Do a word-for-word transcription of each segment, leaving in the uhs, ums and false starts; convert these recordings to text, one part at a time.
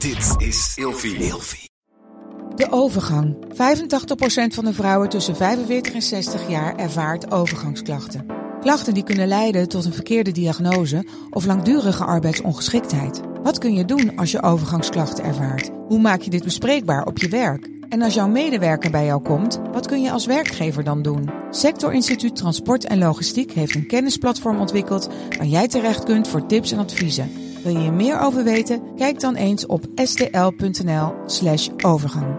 Dit is Ilfie. Ilfie. De overgang. vijfentachtig procent van de vrouwen tussen vijfenveertig en zestig jaar ervaart overgangsklachten. Klachten die kunnen leiden tot een verkeerde diagnose of langdurige arbeidsongeschiktheid. Wat kun je doen als je overgangsklachten ervaart? Hoe maak je dit bespreekbaar op je werk? En als jouw medewerker bij jou komt, wat kun je als werkgever dan doen? Sector Instituut Transport en Logistiek heeft een kennisplatform ontwikkeld waar jij terecht kunt voor tips en adviezen. Wil je hier meer over weten? Kijk dan eens op stl.nl slash overgang.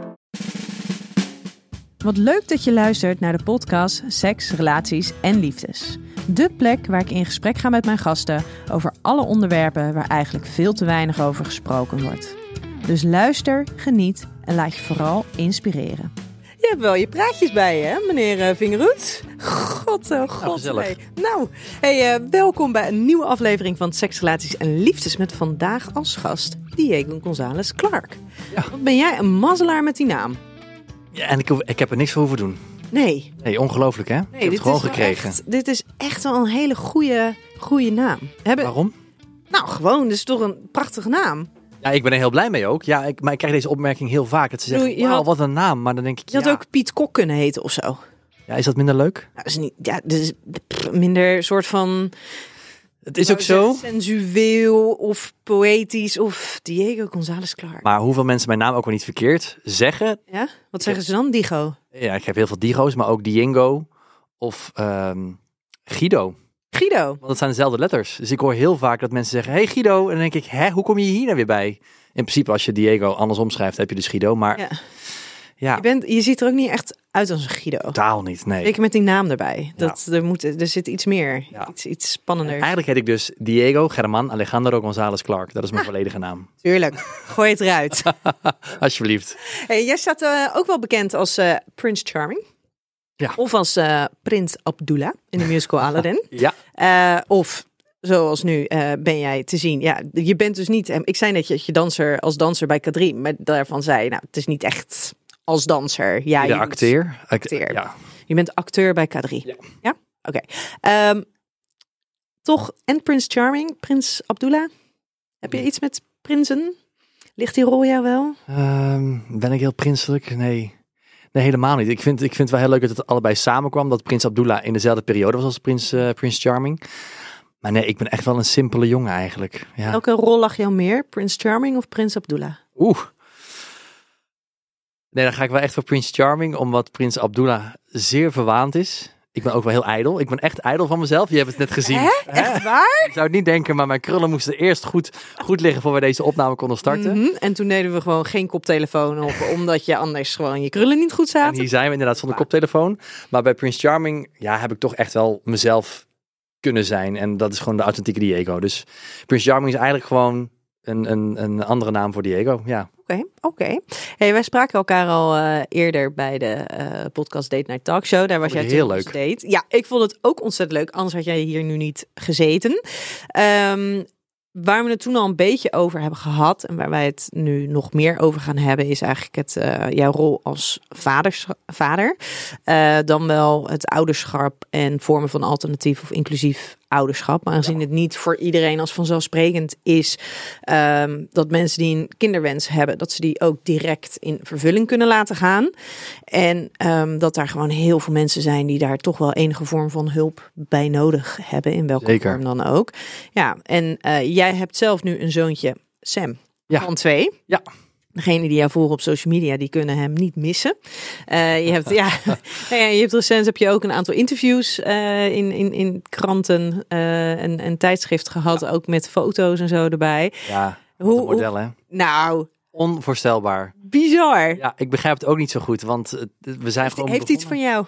Wat leuk dat je luistert naar de podcast Seks, Relaties en Liefdes. De plek waar ik in gesprek ga met mijn gasten over alle onderwerpen waar eigenlijk veel te weinig over gesproken wordt. Dus luister, geniet en laat je vooral inspireren. Je hebt wel je praatjes bij je, hè, meneer uh, Vingerhoed? God, oh god. Nou, hey. nou hey, uh, welkom bij een nieuwe aflevering van Seks, Relaties en Liefdes met vandaag als gast Diego González Clark. Ja. Wat ben jij een mazzelaar met die naam? Ja, en ik, ik heb er niks voor hoeven doen. Nee. Nee, ongelooflijk hè? Nee, ik heb het gewoon gekregen. Echt, dit is echt wel een hele goede, goede naam. Hebben... Waarom? Nou, gewoon, dit is toch een prachtige naam. Ja, ik ben er heel blij mee ook. Ja, ik, maar ik krijg deze opmerking heel vaak. Dat ze zeggen, wauw, had... wat een naam. Maar dan denk ik, Je had ja. ook Piet Kok kunnen heten of zo. Ja, is dat minder leuk? Nou, dat is niet, ja, dat is minder soort van... Het is ook zo. Sensueel of poëtisch of Diego González Clark. Maar hoeveel mensen mijn naam ook wel niet verkeerd zeggen. Ja? Wat zeggen ze dan? Digo? Ja, ik heb heel veel Digo's, maar ook Diego of um, Guido. Guido? Want dat zijn dezelfde letters. Dus ik hoor heel vaak dat mensen zeggen, hey Guido. En dan denk ik, hè, hoe kom je hier nou weer bij? In principe, als je Diego andersom schrijft, heb je dus Guido. Maar ja. Ja. Je, bent, je ziet er ook niet echt uit als een Guido. Totaal niet, nee. Zeker met die naam erbij. Dat, Ja. er, moet, er zit iets meer. Ja. Iets, iets spannender. En eigenlijk heet ik dus Diego Germán Alejandro González Clark. Dat is mijn ah. volledige naam. Tuurlijk. Gooi het eruit. Alsjeblieft. Hey, jij staat uh, ook wel bekend als uh, Prince Charming. Ja. Of als uh, Prins Abdullah in de musical Aladdin. Ja. Uh, of... Zoals nu uh, ben jij te zien. Ja, je bent dus niet... Ik zei net dat je danser als danser bij K drie. Maar daarvan zei je, nou, het is niet echt als danser. Ja, de je acteur. acteur. Ja. Je bent acteur bij K drie. Ja. Ja? Oké. Okay. Um, toch, en Prince Charming, Prins Abdullah. Heb je iets met prinsen? Ligt die rol jou wel? Um, ben ik heel prinselijk? Nee. Nee, helemaal niet. Ik vind, ik vind het wel heel leuk dat het allebei samenkwam. Dat Prins Abdullah in dezelfde periode was als Prins, uh, Prince Charming. Maar nee, ik ben echt wel een simpele jongen eigenlijk. Ja. Welke rol lag jou meer? Prince Charming of Prins Abdullah? Oeh. Nee, dan ga ik wel echt voor Prince Charming, omdat Prins Abdullah zeer verwaand is. Ik ben ook wel heel ijdel. Ik ben echt ijdel van mezelf. Je hebt het net gezien. Hè? Echt waar? Ik zou het niet denken, maar mijn krullen moesten eerst goed, goed liggen voor we deze opname konden starten. Mm-hmm. En toen deden we gewoon geen koptelefoon op, omdat je anders gewoon je krullen niet goed zaten. En hier zijn we inderdaad zonder wow. koptelefoon. Maar bij Prince Charming, ja, heb ik toch echt wel mezelf kunnen zijn. En dat is gewoon de authentieke Diego. Dus Prince Charming is eigenlijk gewoon een, een, een andere naam voor Diego. Ja. Oké, okay, oké. Okay. Hey, wij spraken elkaar al uh, eerder bij de uh, podcast Date Night Talk Show. Daar was jij heel leuk. Date. Ja, ik vond het ook ontzettend leuk. Anders had jij hier nu niet gezeten. Um, Waar we het toen al een beetje over hebben gehad en waar wij het nu nog meer over gaan hebben, is eigenlijk het, uh, jouw rol als vaders, vader. Uh, dan wel het ouderschap en vormen van alternatief of inclusief ouderschap. Maar aangezien ja. het niet voor iedereen als vanzelfsprekend is um, dat mensen die een kinderwens hebben, dat ze die ook direct in vervulling kunnen laten gaan. En um, dat daar gewoon heel veel mensen zijn die daar toch wel enige vorm van hulp bij nodig hebben, in welke Zeker. vorm dan ook. Ja, en uh, jij hebt zelf nu een zoontje, Sam, ja. van twee. Ja. Degene die jou volgen op social media, die kunnen hem niet missen. Uh, je hebt, ja, je hebt recent heb je ook een aantal interviews uh, in, in, in kranten uh, en, en tijdschriften gehad, ja. ook met foto's en zo erbij. Ja, hoe, een model, hè? Nou, onvoorstelbaar. Bizar. Ja, ik begrijp het ook niet zo goed, want we zijn heeft, gewoon Heeft iets van jou?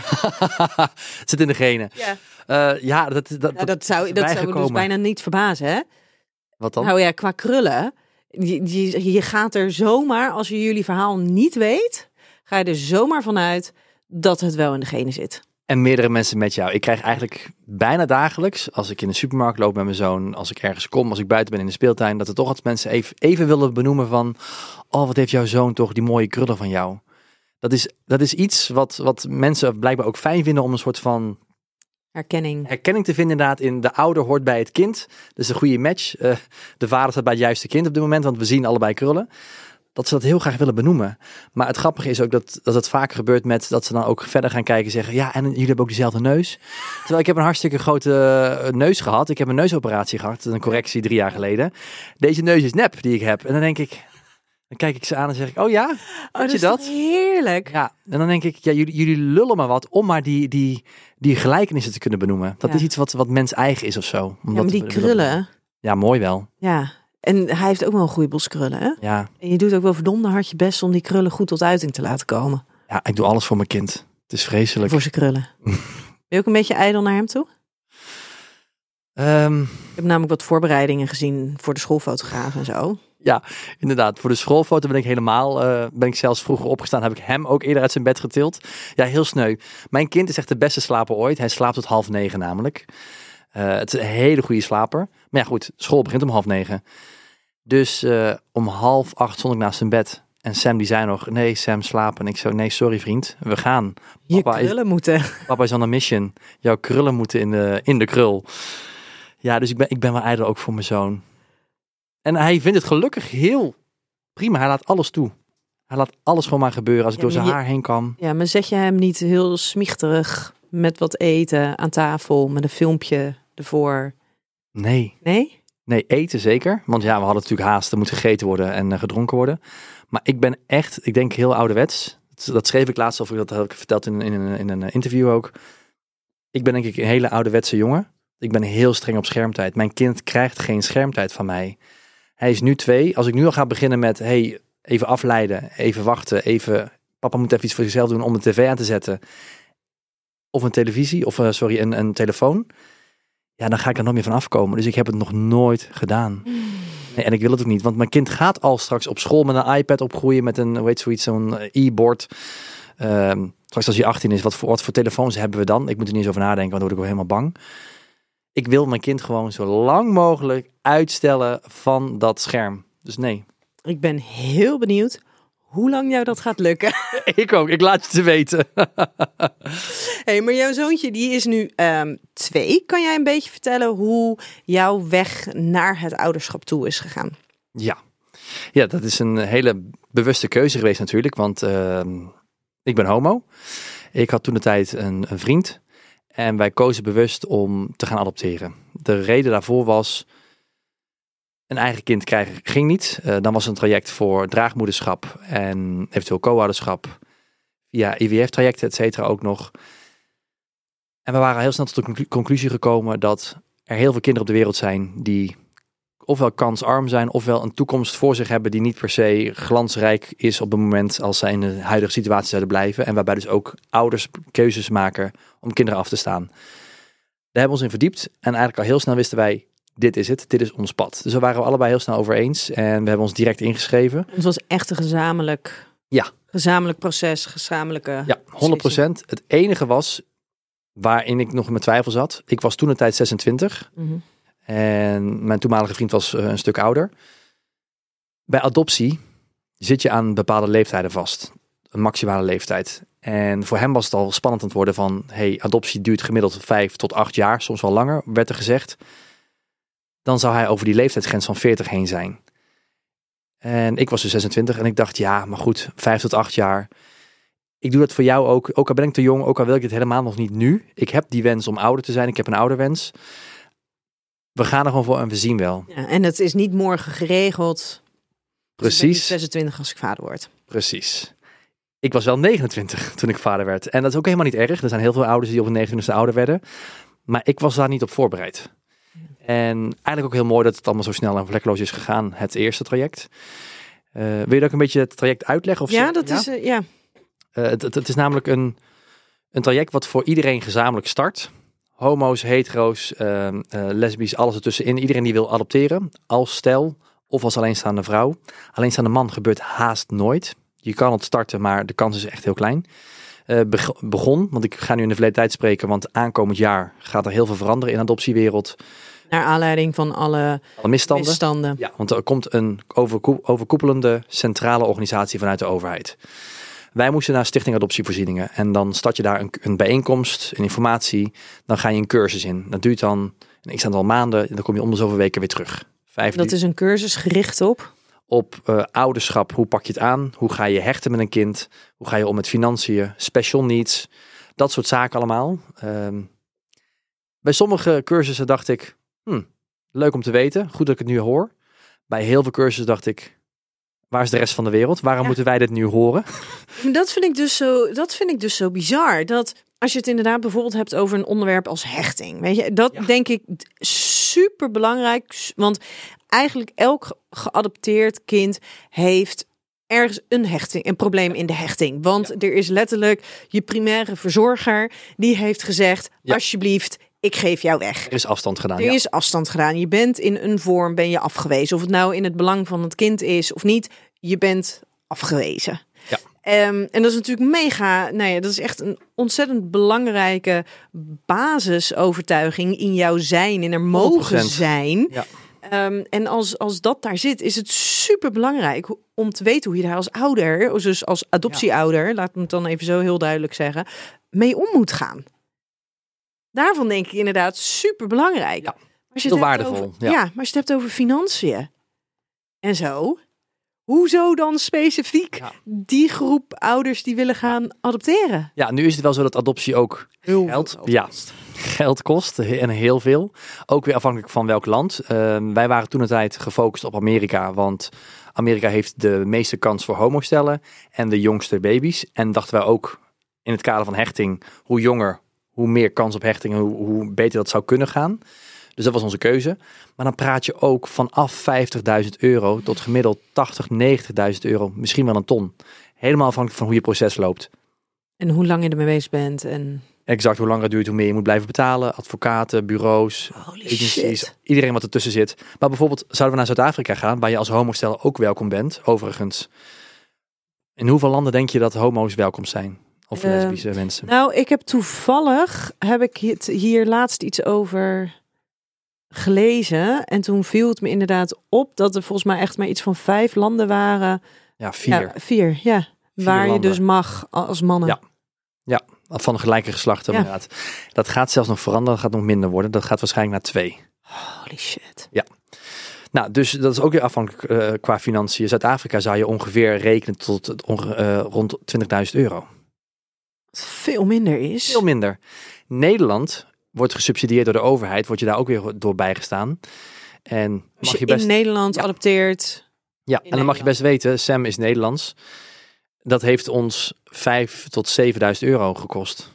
Zit in de genen. Ja, uh, ja dat, dat, nou, dat zou, dat zou me dus bijna niet verbazen, hè? Wat dan? Nou ja, qua krullen. Je, je, je gaat er zomaar, als je jullie verhaal niet weet, ga je er zomaar vanuit dat het wel in de genen zit. En meerdere mensen met jou. Ik krijg eigenlijk bijna dagelijks, als ik in de supermarkt loop met mijn zoon, als ik ergens kom, als ik buiten ben in de speeltuin, dat er toch altijd mensen even, even willen benoemen van, oh, wat heeft jouw zoon toch die mooie krullen van jou. Dat is, dat is iets wat, wat mensen blijkbaar ook fijn vinden om een soort van Herkenning. herkenning te vinden inderdaad in de ouder hoort bij het kind. Dus een goede match. Uh, de vader staat bij het juiste kind op dit moment, want we zien allebei krullen. Dat ze dat heel graag willen benoemen. Maar het grappige is ook dat, dat het vaker gebeurt met dat ze dan ook verder gaan kijken en zeggen, ja, en jullie hebben ook dezelfde neus. Terwijl ik heb een hartstikke grote neus gehad. Ik heb een neusoperatie gehad, een correctie drie jaar geleden. Deze neus is nep die ik heb. En dan denk ik, dan kijk ik ze aan en zeg ik, oh ja, Oh, dat je is dat? toch heerlijk. Ja, en dan denk ik, ja, jullie, jullie lullen maar wat om maar die, die, die gelijkenissen te kunnen benoemen. Dat Ja. is iets wat, wat mens eigen is of zo. Om Ja, dat maar te die willen krullen. benoemen. Ja, mooi wel. Ja. En hij heeft ook wel een goede bos krullen, hè? Ja. En je doet ook wel verdomde hard je best om die krullen goed tot uiting te laten komen. ja, ik doe alles voor mijn kind. Het is vreselijk. Voor zijn krullen. Ben je ook een beetje ijdel naar hem toe? Um, Ik heb namelijk wat voorbereidingen gezien voor de schoolfotograaf en zo. Ja, inderdaad. Voor de schoolfoto ben ik helemaal, uh, ben ik zelfs vroeger opgestaan. Heb ik hem ook eerder uit zijn bed getild. Ja, heel sneu. Mijn kind is echt de beste slaper ooit. Hij slaapt tot half negen namelijk. Uh, het is een hele goede slaper. Maar ja goed, school begint om half negen. Dus uh, om half acht stond ik naast zijn bed. En Sam die zei nog, nee Sam, slapen. En ik zo, nee sorry vriend, we gaan. Je Papa krullen is, moeten. Papa is on a mission. Jouw krullen moeten in de, in de krul. Ja, dus ik ben, ik ben wel ijdel ook voor mijn zoon. En hij vindt het gelukkig heel prima. Hij laat alles toe. Hij laat alles gewoon maar gebeuren als ik Ja, door zijn je- haar heen kan. Ja, maar zet je hem niet heel smichterig met wat eten aan tafel, met een filmpje ervoor? Nee, Nee? nee, eten zeker. Want ja, we hadden natuurlijk haast. Er moet gegeten worden en uh, gedronken worden. Maar ik ben echt, ik denk heel ouderwets. Dat, dat schreef ik laatst, of dat heb ik verteld in, in, een, in een interview ook. Ik ben denk ik een hele ouderwetse jongen. Ik ben heel streng op schermtijd. Mijn kind krijgt geen schermtijd van mij. Hij is nu twee. Als ik nu al ga beginnen met, hey, even afleiden, even wachten, even, papa moet even iets voor zichzelf doen om de tv aan te zetten. Of een televisie, of uh, sorry, een, een telefoon. Ja, dan ga ik er nog meer van afkomen. Dus ik heb het nog nooit gedaan. Nee, en ik wil het ook niet, want mijn kind gaat al straks op school met een iPad opgroeien, met een, hoe heet zoiets, zo'n e-board. Um, straks als hij achttien is, wat voor, wat voor telefoons hebben we dan? Ik moet er niet eens over nadenken, want dan word ik wel helemaal bang. Ik wil mijn kind gewoon zo lang mogelijk uitstellen van dat scherm. Dus nee. Ik ben heel benieuwd hoe lang jou dat gaat lukken. Ik ook, ik laat je te weten. Hey, maar jouw zoontje die is nu um, twee. Kan jij een beetje vertellen hoe jouw weg naar het ouderschap toe is gegaan? Ja. Ja, dat is een hele bewuste keuze geweest natuurlijk, want uh, ik ben homo. Ik had toen de tijd een, een vriend en wij kozen bewust om te gaan adopteren. De reden daarvoor was, een eigen kind krijgen ging niet. Uh, dan was een traject voor draagmoederschap en eventueel co-ouderschap. Via I V F-trajecten, et cetera ook nog. En we waren heel snel tot de conclu- conclusie gekomen dat er heel veel kinderen op de wereld zijn die ofwel kansarm zijn, ofwel een toekomst voor zich hebben die niet per se glansrijk is op het moment als zij in de huidige situatie zouden blijven. En waarbij dus ook ouders keuzes maken om kinderen af te staan. Daar hebben we ons in verdiept en eigenlijk al heel snel wisten wij, dit is het, dit is ons pad. Dus daar waren we allebei heel snel over eens en we hebben ons direct ingeschreven. Het was echt een gezamenlijk, Ja. gezamenlijk proces, gezamenlijke Ja, honderd procent. Het enige was waarin ik nog in mijn twijfel zat. Ik was toen de tijd zesentwintig. Mm-hmm. En mijn toenmalige vriend was uh, een stuk ouder. Bij adoptie zit je aan bepaalde leeftijden vast. Een maximale leeftijd. En voor hem was het al spannend aan het worden van, hey, adoptie duurt gemiddeld vijf tot acht jaar, soms wel langer, werd er gezegd. Dan zou hij over die leeftijdsgrens van veertig heen zijn. En ik was dus zesentwintig en ik dacht, ja, maar goed, vijf tot acht jaar. Ik doe dat voor jou ook. Ook al ben ik te jong, ook al wil ik dit helemaal nog niet nu. Ik heb die wens om ouder te zijn. Ik heb een ouderwens. We gaan er gewoon voor en we zien wel. Ja, en het is niet morgen geregeld. Dus ik ben niet Precies. zesentwintig als ik vader word. Precies. Ik was wel negenentwintig toen ik vader werd. En dat is ook helemaal niet erg. Er zijn heel veel ouders die op hun negenentwintigste ouder werden. Maar ik was daar niet op voorbereid. En eigenlijk ook heel mooi dat het allemaal zo snel en vlekkeloos is gegaan. Het eerste traject. Uh, wil je dat ook een beetje het traject uitleggen? Of Ja, zo? dat is, uh, ja. Uh, het, het, het is namelijk een, een traject wat voor iedereen gezamenlijk start. Homo's, hetero's, uh, uh, lesbisch, alles ertussenin. Iedereen die wil adopteren, als stel of als alleenstaande vrouw. Alleenstaande man gebeurt haast nooit. Je kan het starten, maar de kans is echt heel klein. Uh, beg- begon, want ik ga nu in de verleden tijd spreken, want aankomend jaar gaat er heel veel veranderen in de adoptiewereld. Naar aanleiding van alle Alle misstanden. misstanden. Ja, want er komt een overkoe- overkoepelende centrale organisatie vanuit de overheid. Wij moesten naar Stichting Adoptievoorzieningen. En dan start je daar een, een bijeenkomst, een informatie. Dan ga je een cursus in. Dat duurt dan een x aantal maanden. En dan kom je om de zoveel weken weer terug. Vijf Dat uur. is een cursus gericht op? Op uh, ouderschap. Hoe pak je het aan? Hoe ga je hechten met een kind? Hoe ga je om met financiën? Special needs? Dat soort zaken allemaal. Um, bij sommige cursussen dacht ik... Hmm, leuk om te weten. Goed dat ik het nu hoor. Bij heel veel cursussen dacht ik... Waar is de rest van de wereld? Waarom ja. moeten wij dit nu horen? Dat vind ik dus zo, dat vind ik dus zo bizar. Dat als je het inderdaad bijvoorbeeld hebt over een onderwerp als hechting. Weet je, dat ja. denk ik super belangrijk. Want eigenlijk elk geadopteerd kind heeft ergens een hechting, een probleem in de hechting. Want ja. er is letterlijk je primaire verzorger die heeft gezegd, ja. alsjeblieft, ik geef jou weg. Er is afstand gedaan. Er ja. is afstand gedaan. Je bent in een vorm, ben je afgewezen. Of het nou in het belang van het kind is of niet, je bent afgewezen. Ja. Um, en dat is natuurlijk mega, nou ja, dat is echt een ontzettend belangrijke basisovertuiging in jouw zijn, in er mogen honderd procent zijn. Ja. Um, en als, als dat daar zit, is het super belangrijk om te weten hoe je daar als ouder, dus als adoptieouder, ja. laat me het dan even zo heel duidelijk zeggen, mee om moet gaan. Daarvan denk ik inderdaad super belangrijk. Ja, als je heel het waardevol. Over, ja. ja, maar als je het hebt over financiën en zo, hoezo dan specifiek ja. die groep ouders die willen gaan adopteren? Ja, nu is het wel zo dat adoptie ook heel geld, geld ja, kost. geld kost en heel veel. Ook weer afhankelijk van welk land. Uh, wij waren toen een tijd gefocust op Amerika, want Amerika heeft de meeste kans voor homostellen en de jongste baby's. En dachten wij ook in het kader van hechting, hoe jonger, hoe meer kans op hechting en hoe, hoe beter dat zou kunnen gaan. Dus dat was onze keuze. Maar dan praat je ook vanaf vijftigduizend euro tot gemiddeld tachtig, negentigduizend euro. Misschien wel een ton. Helemaal afhankelijk van hoe je proces loopt. En hoe lang je ermee bezig bent. En... Exact, hoe langer het duurt, hoe meer je moet blijven betalen. Advocaten, bureaus, Holy agencies, shit. iedereen wat ertussen zit. Maar bijvoorbeeld zouden we naar Zuid-Afrika gaan, waar je als homostel ook welkom bent, overigens. In hoeveel landen denk je dat homo's welkom zijn? Of uh, lesbische mensen? Nou, ik heb toevallig, heb ik het hier laatst iets over gelezen. En toen viel het me inderdaad op dat er volgens mij echt maar iets van vijf landen waren. Ja, vier. Ja, vier, ja. Vier waar landen. Je dus mag als mannen. Ja, ja, van gelijke geslachten. Ja. Inderdaad. Dat gaat zelfs nog veranderen, dat gaat nog minder worden. Dat gaat waarschijnlijk naar twee. Holy shit. Ja. Nou, dus dat is ook weer afhankelijk uh, qua financiën. Zuid-Afrika zou je ongeveer rekenen tot onge- uh, rond twintigduizend euro. Veel minder is. Veel minder. Nederland wordt gesubsidieerd door de overheid, word je daar ook weer door bijgestaan. En mag Als je, je best... in Nederland ja. adopteert. Ja, en dan Nederland. Mag je best weten, Sam is Nederlands. Dat heeft ons vijf tot zevenduizend euro gekost.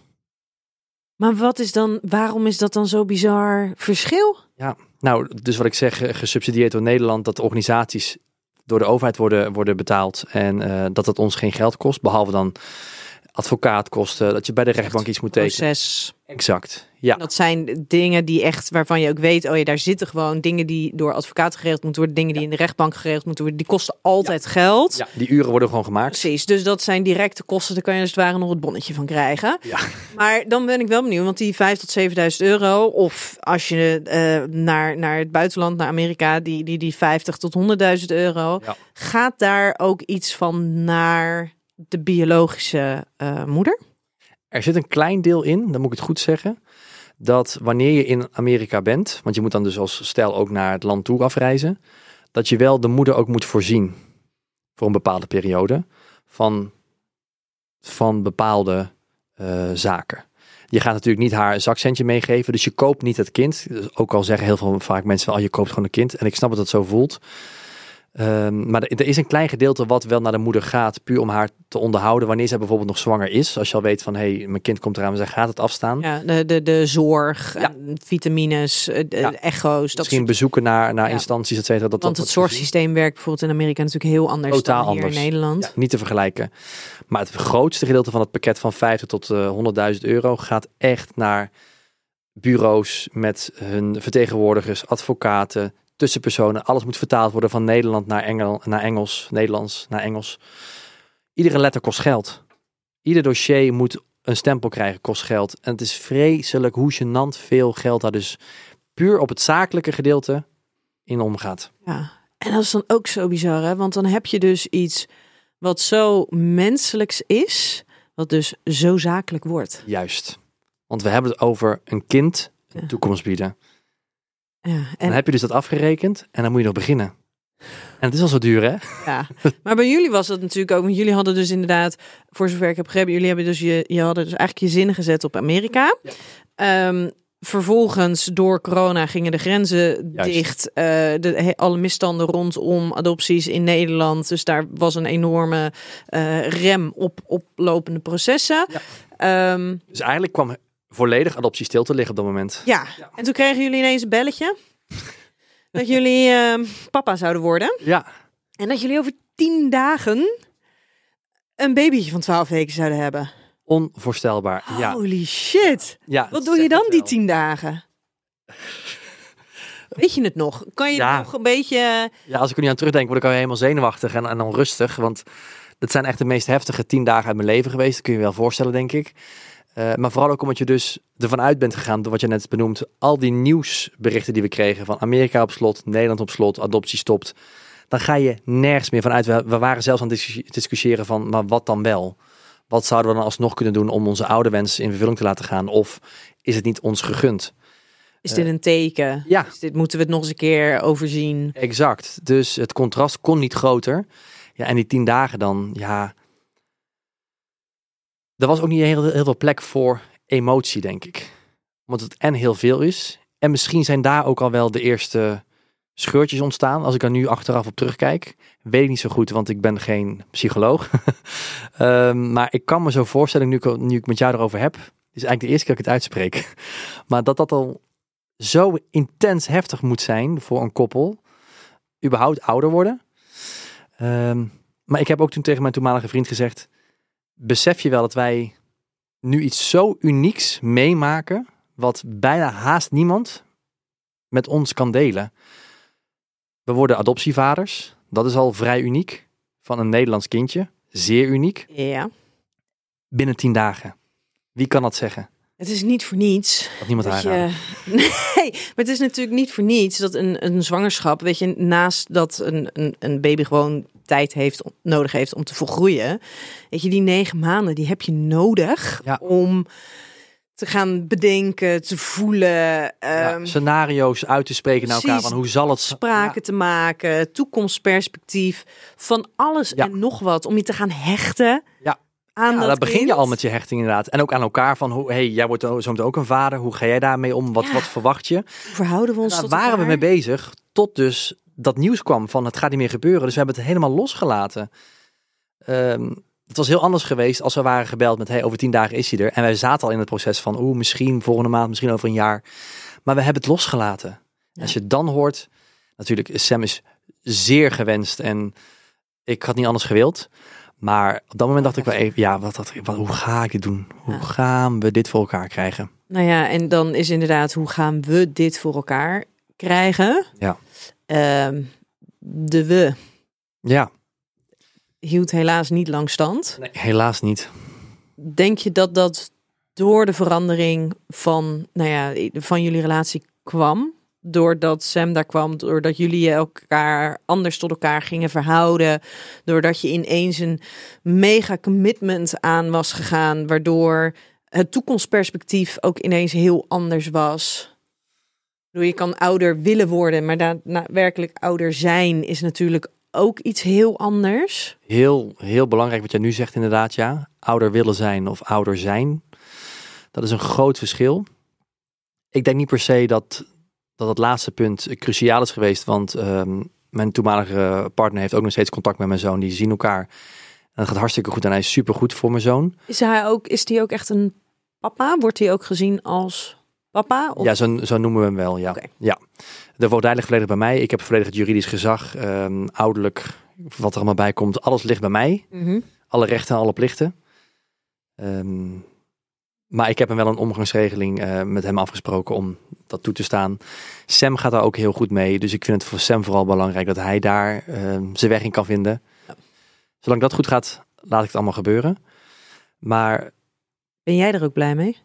Maar wat is dan, waarom is dat dan zo bizar verschil? Ja, nou, dus wat ik zeg, gesubsidieerd door Nederland, dat de organisaties door de overheid worden, worden betaald en uh, dat het ons geen geld kost, behalve dan advocaatkosten, dat je bij de rechtbank iets moet tekenen. Proces. Exact, ja. Dat zijn dingen die echt, waarvan je ook weet, oh ja, daar zitten gewoon dingen die door advocaten geregeld moeten worden, dingen die ja. in de rechtbank geregeld moeten worden, die kosten altijd ja. geld. Ja, die uren worden gewoon gemaakt. Precies, dus dat zijn directe kosten, daar kan je als het ware nog het bonnetje van krijgen. Ja. Maar dan ben ik wel benieuwd, want die vijf tot zevenduizend euro, of als je uh, naar, naar het buitenland, naar Amerika, die, die, die vijftig tot honderdduizend euro, ja. gaat daar ook iets van naar de biologische uh, moeder? Er zit een klein deel in, dan moet ik het goed zeggen, dat wanneer je in Amerika bent, want je moet dan dus als stel ook naar het land toe afreizen, dat je wel de moeder ook moet voorzien voor een bepaalde periode van, van bepaalde uh, zaken. Je gaat natuurlijk niet haar een zakcentje meegeven, dus je koopt niet het kind. Ook al zeggen heel veel vaak mensen, oh, je koopt gewoon een kind. En ik snap dat het zo voelt. Um, maar er is een klein gedeelte wat wel naar de moeder gaat, puur om haar te onderhouden wanneer zij bijvoorbeeld nog zwanger is. Als je al weet van, hé, hey, mijn kind komt eraan, zij gaat het afstaan. Ja, de, de, de zorg, ja. en vitamines, de ja. echo's. Dat Misschien bezoeken naar, naar ja. instanties, et cetera. Dat, Want dat het zorgsysteem werkt bijvoorbeeld in Amerika natuurlijk heel anders Totaal dan hier anders. in Nederland. Ja, niet te vergelijken. Maar het grootste gedeelte van het pakket van vijftig tot honderdduizend euro gaat echt naar bureaus met hun vertegenwoordigers, advocaten, tussenpersonen. Alles moet vertaald worden van Nederland naar, Engel, naar Engels, Nederlands naar Engels. Iedere letter kost geld. Ieder dossier moet een stempel krijgen, kost geld. En het is vreselijk hoe gênant veel geld daar dus puur op het zakelijke gedeelte in omgaat. Ja, en dat is dan ook zo bizar, hè? Want dan heb je dus iets wat zo menselijks is, wat dus zo zakelijk wordt. Juist. Want we hebben het over een kind een Ja. toekomst bieden. Ja, En en, dan heb je dus dat afgerekend en dan moet je nog beginnen. En het is al zo duur, hè? ja. Maar bij jullie was dat natuurlijk ook, want jullie hadden dus inderdaad, voor zover ik heb begrepen, jullie hebben dus je, je hadden dus eigenlijk je zinnen gezet op Amerika. Ja. Ehm, vervolgens, door corona gingen de grenzen Juist. dicht. Uh, de, he, alle misstanden rondom adopties in Nederland. Dus daar was een enorme uh, rem op oplopende processen. Ja. Um, Dus eigenlijk kwam volledig adoptie stil te liggen op dat moment. ja. ja. En toen kregen jullie ineens een belletje. dat jullie uh, papa zouden worden. Ja. En dat jullie over tien dagen een babytje van twaalf weken zouden hebben. Onvoorstelbaar. Ja. Holy shit. Ja, Wat doe je dan die tien dagen? Weet je het nog? Kan je ja. nog een beetje... Ja, als ik er nu aan terugdenk, word ik al helemaal zenuwachtig en, en onrustig. Want dat zijn echt de meest heftige tien dagen uit mijn leven geweest. Dat kun je je wel voorstellen, denk ik. Uh, maar vooral ook omdat je dus ervan uit bent gegaan, door wat je net benoemt. Al die nieuwsberichten die we kregen van Amerika op slot, Nederland op slot, adoptie stopt. Dan ga je nergens meer vanuit. We, we waren zelfs aan het discussiëren van, maar wat dan wel? Wat zouden we dan alsnog kunnen doen om onze oude wens in vervulling te laten gaan? Of is het niet ons gegund? Is dit een teken? Ja. Is dit, moeten we het nog eens een keer overzien? Exact. Dus het contrast kon niet groter. Ja, en die tien dagen dan, ja... Er was ook niet heel, heel veel plek voor emotie, denk ik. Omdat het en heel veel is. En misschien zijn daar ook al wel de eerste scheurtjes ontstaan. Als ik er nu achteraf op terugkijk. Weet ik niet zo goed, want ik ben geen psycholoog. um, maar ik kan me zo voorstellen, nu ik, nu ik met jou erover heb. Is eigenlijk de eerste keer dat ik het uitspreek. Maar dat dat al zo intens heftig moet zijn voor een koppel. Überhaupt ouder worden. Um, maar ik heb ook toen tegen mijn toenmalige vriend gezegd. Besef je wel dat wij nu iets zo unieks meemaken. Wat bijna haast niemand met ons kan delen. We worden adoptievaders. Dat is al vrij uniek. Van een Nederlands kindje. Zeer uniek. Ja. Binnen tien dagen. Wie kan dat zeggen? Het is niet voor niets. Dat niemand haar je... Nee, maar het is natuurlijk niet voor niets dat een, een zwangerschap, weet je, naast dat een, een, een baby gewoon tijd heeft, nodig heeft om te volgroeien. Weet je, die negen maanden, die heb je nodig ja. om te gaan bedenken, te voelen. Ja, um, scenario's uit te spreken naar elkaar. Van hoe zal het... Spraken ja. te maken, toekomstperspectief. Van alles ja. en nog wat. Om je te gaan hechten. Ja. Aan ja, dat daar begin kind. je al met je hechting inderdaad. En ook aan elkaar van, hoe, hey, jij wordt zo meteen ook een vader. Hoe ga jij daarmee om? Wat, ja. wat verwacht je? Hoe verhouden we ons daar tot waren elkaar? we mee bezig. Tot dus dat nieuws kwam van het gaat niet meer gebeuren. Dus we hebben het helemaal losgelaten. Um, het was heel anders geweest als we waren gebeld met, hey, over tien dagen is hij er. En wij zaten al in het proces van, oeh, misschien volgende maand, misschien over een jaar. Maar we hebben het losgelaten. Ja. Als je het dan hoort, natuurlijk, Sam is zeer gewenst en ik had niet anders gewild. Maar op dat moment dacht ik wel even, ja, wat, wat, wat, hoe ga ik dit doen? Hoe ja. gaan we dit voor elkaar krijgen? Nou ja, en dan is inderdaad, hoe gaan we dit voor elkaar krijgen? Ja. Um, de we. Ja. Hield helaas niet lang stand. Nee, helaas niet. Denk je dat dat door de verandering van, nou ja, van jullie relatie kwam? Doordat Sam daar kwam, doordat jullie elkaar anders tot elkaar gingen verhouden. Doordat je ineens een mega commitment aan was gegaan. Waardoor het toekomstperspectief ook ineens heel anders was. Je kan ouder willen worden, maar daadwerkelijk ouder zijn is natuurlijk ook iets heel anders. Heel, heel belangrijk wat jij nu zegt inderdaad, ja. Ouder willen zijn of ouder zijn. Dat is een groot verschil. Ik denk niet per se dat... dat het laatste punt cruciaal is geweest. Want um, mijn toenmalige partner heeft ook nog steeds contact met mijn zoon. Die zien elkaar. En dat gaat hartstikke goed. En hij is supergoed voor mijn zoon. Is hij ook, is die ook echt een papa? Wordt hij ook gezien als papa? Of? Ja, zo, zo noemen we hem wel, ja. Okay. Ja. Er wordt duidelijk volledig bij mij. Ik heb volledig het juridisch gezag. Um, ouderlijk, wat er allemaal bij komt. Alles ligt bij mij. Mm-hmm. Alle rechten en alle plichten. Um, Maar ik heb hem wel een omgangsregeling uh, met hem afgesproken om dat toe te staan. Sam gaat daar ook heel goed mee. Dus ik vind het voor Sam vooral belangrijk dat hij daar uh, zijn weg in kan vinden. Ja. Zolang dat goed gaat, laat ik het allemaal gebeuren. Maar... Ben jij er ook blij mee?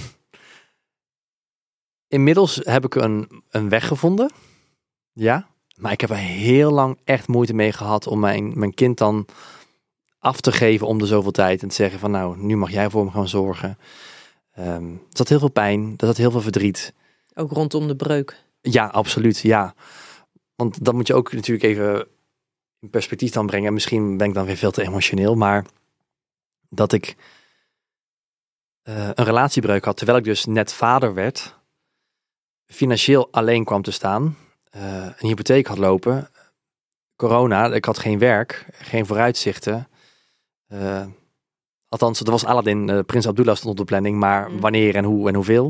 Inmiddels heb ik een, een weg gevonden. Ja. Maar ik heb er heel lang echt moeite mee gehad om mijn, mijn kind dan af te geven om de zoveel tijd. En te zeggen van nou, nu mag jij voor me gaan zorgen. Um, er zat heel veel pijn, er zat heel veel verdriet. Ook rondom de breuk. Ja, absoluut, ja. Want dat moet je ook natuurlijk even in perspectief dan brengen. Misschien ben ik dan weer veel te emotioneel, maar dat ik uh, een relatiebreuk had, terwijl ik dus net vader werd, financieel alleen kwam te staan, uh, een hypotheek had lopen, corona, ik had geen werk, geen vooruitzichten. Uh, althans, er was Aladdin, uh, Prins Abdullah stond op de planning, maar mm. wanneer en hoe en hoeveel.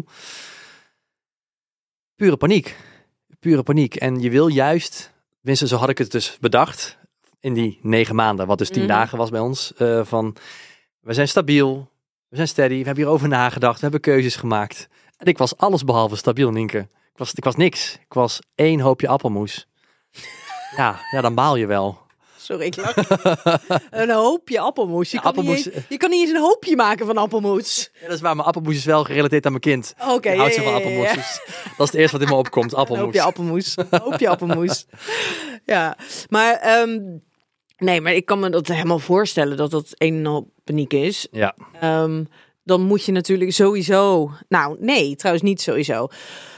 Pure paniek. Pure paniek. En je wil juist, tenminste zo had ik het dus bedacht, in die negen maanden, wat dus tien mm. dagen was bij ons, uh, van we zijn stabiel, we zijn steady, we hebben hierover nagedacht, we hebben keuzes gemaakt. En ik was alles behalve stabiel, Nienke. Ik was, ik was niks. Ik was één hoopje appelmoes. ja, ja, dan baal je wel. Sorry, ik lach. Een hoopje appelmoes. Je, Ja, kan appelmoes. Niet eens, je kan niet eens een hoopje maken van appelmoes. Ja, dat is waar, maar appelmoes is wel gerelateerd aan mijn kind. Oké, okay, ik houd ja, zo van ja, appelmoes. ja. Dus dat is het eerste wat in me opkomt, appelmoes. Een hoopje appelmoes. Een hoopje appelmoes. Ja, maar um, nee, maar ik kan me dat helemaal voorstellen dat dat een en al paniek is. Ja. Um, dan moet je natuurlijk sowieso... Nou, nee, trouwens niet sowieso.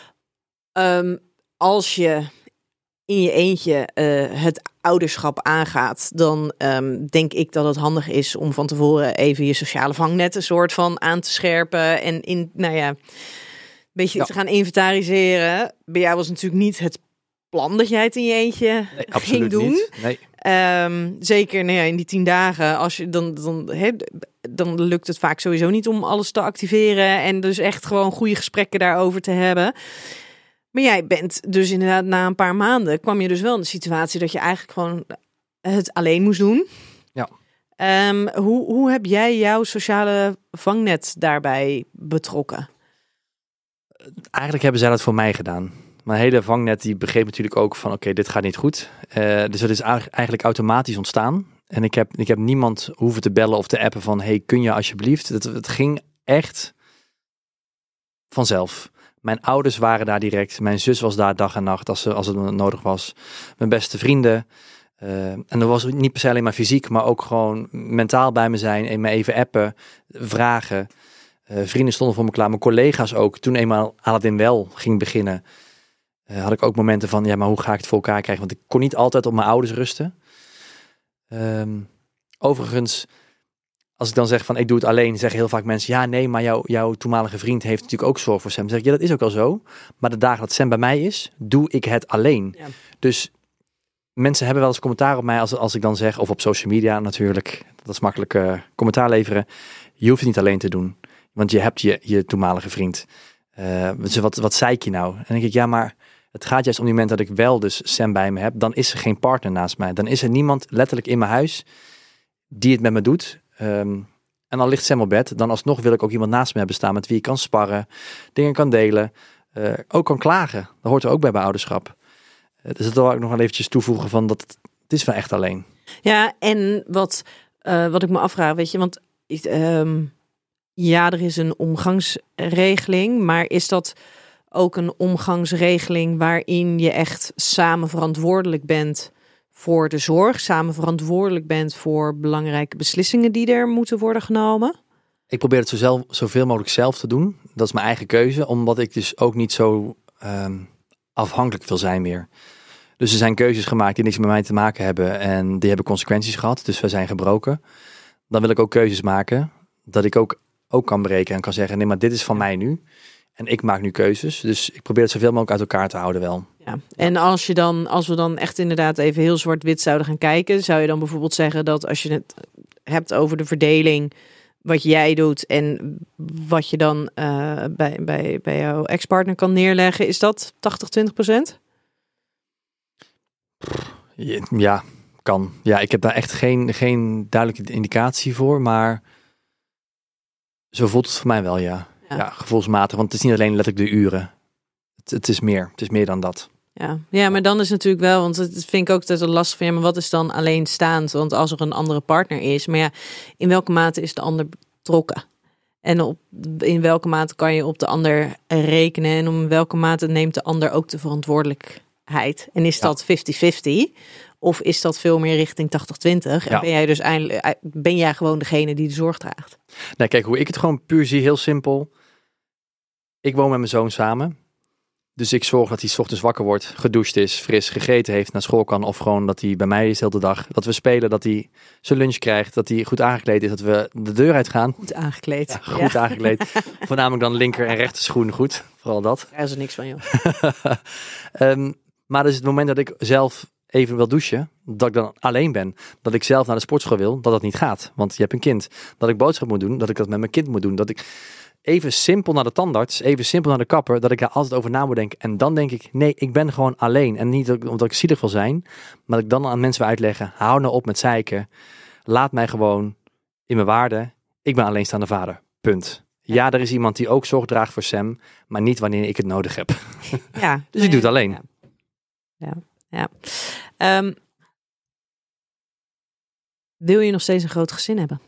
Um, als je in je eentje uh, het ouderschap aangaat, dan um, denk ik dat het handig is om van tevoren even je sociale vangnet een soort van aan te scherpen en in, nou ja, een beetje ja. te gaan inventariseren. Bij jou was natuurlijk niet het plan dat jij het in je eentje nee, ging doen. Niet. Nee. Um, zeker nou ja, in die tien dagen, als je dan, dan, he, dan lukt het vaak sowieso niet om alles te activeren en dus echt gewoon goede gesprekken daarover te hebben. Maar jij bent dus inderdaad na een paar maanden kwam je dus wel in de situatie dat je eigenlijk gewoon het alleen moest doen. Ja. Um, hoe, hoe heb jij jouw sociale vangnet daarbij betrokken? Eigenlijk hebben zij dat voor mij gedaan. Mijn hele vangnet die begreep natuurlijk ook van oké, okay, dit gaat niet goed. Uh, dus het is eigenlijk automatisch ontstaan. En ik heb, ik heb niemand hoeven te bellen of te appen van hey, kun je alsjeblieft? Het, het ging echt vanzelf. Mijn ouders waren daar direct. Mijn zus was daar dag en nacht als, ze, als het nodig was. Mijn beste vrienden. Uh, en dat was niet per se alleen maar fysiek, maar ook gewoon mentaal bij me zijn. En me even appen, vragen. Uh, vrienden stonden voor me klaar. Mijn collega's ook. Toen eenmaal Aladdin wel ging beginnen, uh, had ik ook momenten van, ja, maar hoe ga ik het voor elkaar krijgen? Want ik kon niet altijd op mijn ouders rusten. Um, overigens, als ik dan zeg van ik doe het alleen, zeggen heel vaak mensen, ja nee, maar jou, jouw toenmalige vriend heeft natuurlijk ook zorg voor Sam. Dan zeg ik, ja, dat is ook wel zo. Maar de dagen dat Sam bij mij is, doe ik het alleen. Ja. Dus mensen hebben wel eens commentaar op mij als, als ik dan zeg, of op social media natuurlijk, dat is makkelijk uh, commentaar leveren. Je hoeft het niet alleen te doen, want je hebt je, je toenmalige vriend. Uh, dus wat, wat zei ik je nou? En dan denk ik, ja, maar het gaat juist om die moment dat ik wel dus Sam bij me heb, dan is er geen partner naast mij. Dan is er niemand letterlijk in mijn huis die het met me doet. Um, en dan ligt Sam op bed, dan alsnog wil ik ook iemand naast me hebben staan met wie ik kan sparren, dingen kan delen, uh, ook kan klagen. Dat hoort er ook bij bij ouderschap. Uh, dus dat wil ik nog wel eventjes toevoegen van dat het, het is wel echt alleen. Ja, en wat, uh, wat ik me afvraag, weet je, want um, ja, er is een omgangsregeling, maar is dat ook een omgangsregeling waarin je echt samen verantwoordelijk bent voor de zorg, samen verantwoordelijk bent voor belangrijke beslissingen die er moeten worden genomen? Ik probeer het zo zelf, zoveel mogelijk zelf te doen. Dat is mijn eigen keuze, omdat ik dus ook niet zo um, afhankelijk wil zijn meer. Dus er zijn keuzes gemaakt die niks met mij te maken hebben en die hebben consequenties gehad. Dus we zijn gebroken. Dan wil ik ook keuzes maken dat ik ook, ook kan breken en kan zeggen, nee, maar dit is van mij nu. En ik maak nu keuzes. Dus ik probeer het zoveel mogelijk uit elkaar te houden wel. Ja. En als je dan, als we dan echt inderdaad even heel zwart-wit zouden gaan kijken, zou je dan bijvoorbeeld zeggen dat als je het hebt over de verdeling, wat jij doet en wat je dan uh, bij, bij, bij jouw ex-partner kan neerleggen, is dat tachtig twintig procent? Ja, kan. Ja, ik heb daar echt geen, geen duidelijke indicatie voor, maar zo voelt het voor mij wel, ja. Ja. Ja, gevoelsmatig, want het is niet alleen letterlijk de uren. Het, het is meer, het is meer dan dat. Ja. ja, maar dan is het natuurlijk wel, want het vind ik ook dat het lastig van, ja, maar wat is dan alleenstaand? Want als er een andere partner is, maar ja, in welke mate is de ander betrokken? En op, in welke mate kan je op de ander rekenen? En in welke mate neemt de ander ook de verantwoordelijkheid gelijkheid. En is Ja. dat vijftig vijftig? Of is dat veel meer richting tachtig twintig? En Ja. ben jij dus eindelijk, ben jij gewoon degene die de zorg draagt? Nee, kijk, hoe ik het gewoon puur zie, heel simpel. Ik woon met mijn zoon samen. Dus ik zorg dat hij 's ochtends wakker wordt, gedoucht is, fris gegeten heeft, naar school kan. Of gewoon dat hij bij mij is de hele dag. Dat we spelen, dat hij zijn lunch krijgt, dat hij goed aangekleed is, dat we de deur uitgaan. Goed aangekleed. Ja, goed aangekleed. Voornamelijk dan linker en rechter schoenen goed. Vooral dat. Daar is er niks van, joh. um, maar dus het moment dat ik zelf even wil douchen, dat ik dan alleen ben. Dat ik zelf naar de sportschool wil, dat dat niet gaat. Want je hebt een kind. Dat ik boodschap moet doen, dat ik dat met mijn kind moet doen. Dat ik even simpel naar de tandarts, even simpel naar de kapper, dat ik daar altijd over na moet denken. En dan denk ik, nee, ik ben gewoon alleen. En niet omdat ik zielig wil zijn, maar dat ik dan aan mensen wil uitleggen, hou nou op met zeiken. Laat mij gewoon in mijn waarde. Ik ben alleenstaande vader. Punt. Ja, er is iemand die ook zorg draagt voor Sam, maar niet wanneer ik het nodig heb. Ja, Dus ik doe het alleen. Ja, ja. ja. Um, wil je nog steeds een groot gezin hebben?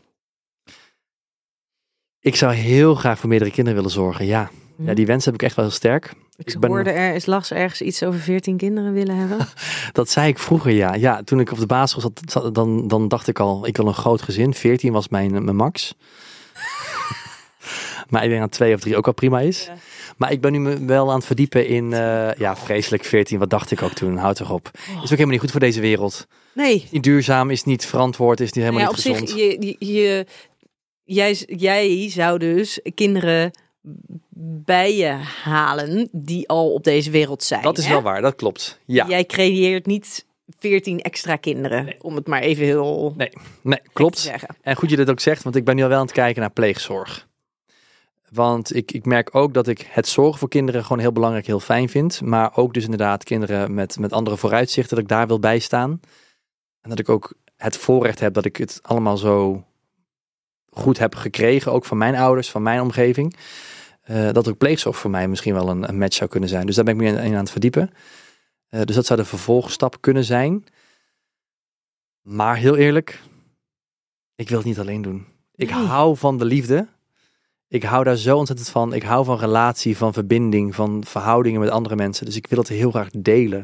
Ik zou heel graag voor meerdere kinderen willen zorgen, ja. Hm. Ja, die wens heb ik echt wel heel sterk. Ik, Ik ben- hoorde er, is Lars ergens iets over veertien kinderen willen hebben? Dat zei ik vroeger, ja. Ja, toen ik op de basisschool zat, zat- dan, dan dacht ik al, ik wil een groot gezin. veertien was mijn, mijn max. Maar ik denk dat twee of drie ook al prima is. Ja. Maar ik ben nu me wel aan het verdiepen in, eh, ja, vreselijk veertien. Wat dacht ik ook toen? Houd toch op. Is ook helemaal niet goed voor deze wereld. Nee. Niet duurzaam, is niet verantwoord, is niet helemaal Ja, niet op gezond. zich, je, je, je, jij, jij zou dus kinderen bij je halen die al op deze wereld zijn. Dat is hè? wel waar, dat klopt. Ja, Jij creëert niet veertien extra kinderen, om het maar even heel Nee. nee, te klopt. zeggen. En goed je dat ook zegt, want ik ben nu al wel aan het kijken naar pleegzorg. Want ik, ik merk ook dat ik het zorgen voor kinderen gewoon heel belangrijk, heel fijn vind. Maar ook dus inderdaad kinderen met, met andere vooruitzichten, dat ik daar wil bijstaan. En dat ik ook het voorrecht heb dat ik het allemaal zo goed heb gekregen. Ook van mijn ouders, van mijn omgeving. Uh, dat ook pleegzorg voor mij misschien wel een, een match zou kunnen zijn. Dus daar ben ik me in, in aan het verdiepen. Uh, dus dat zou de vervolgstap kunnen zijn. Maar heel eerlijk, ik wil het niet alleen doen. Ik Nee. hou van de liefde. Ik hou daar zo ontzettend van. Ik hou van relatie, van verbinding, van verhoudingen met andere mensen. Dus ik wil het heel graag delen.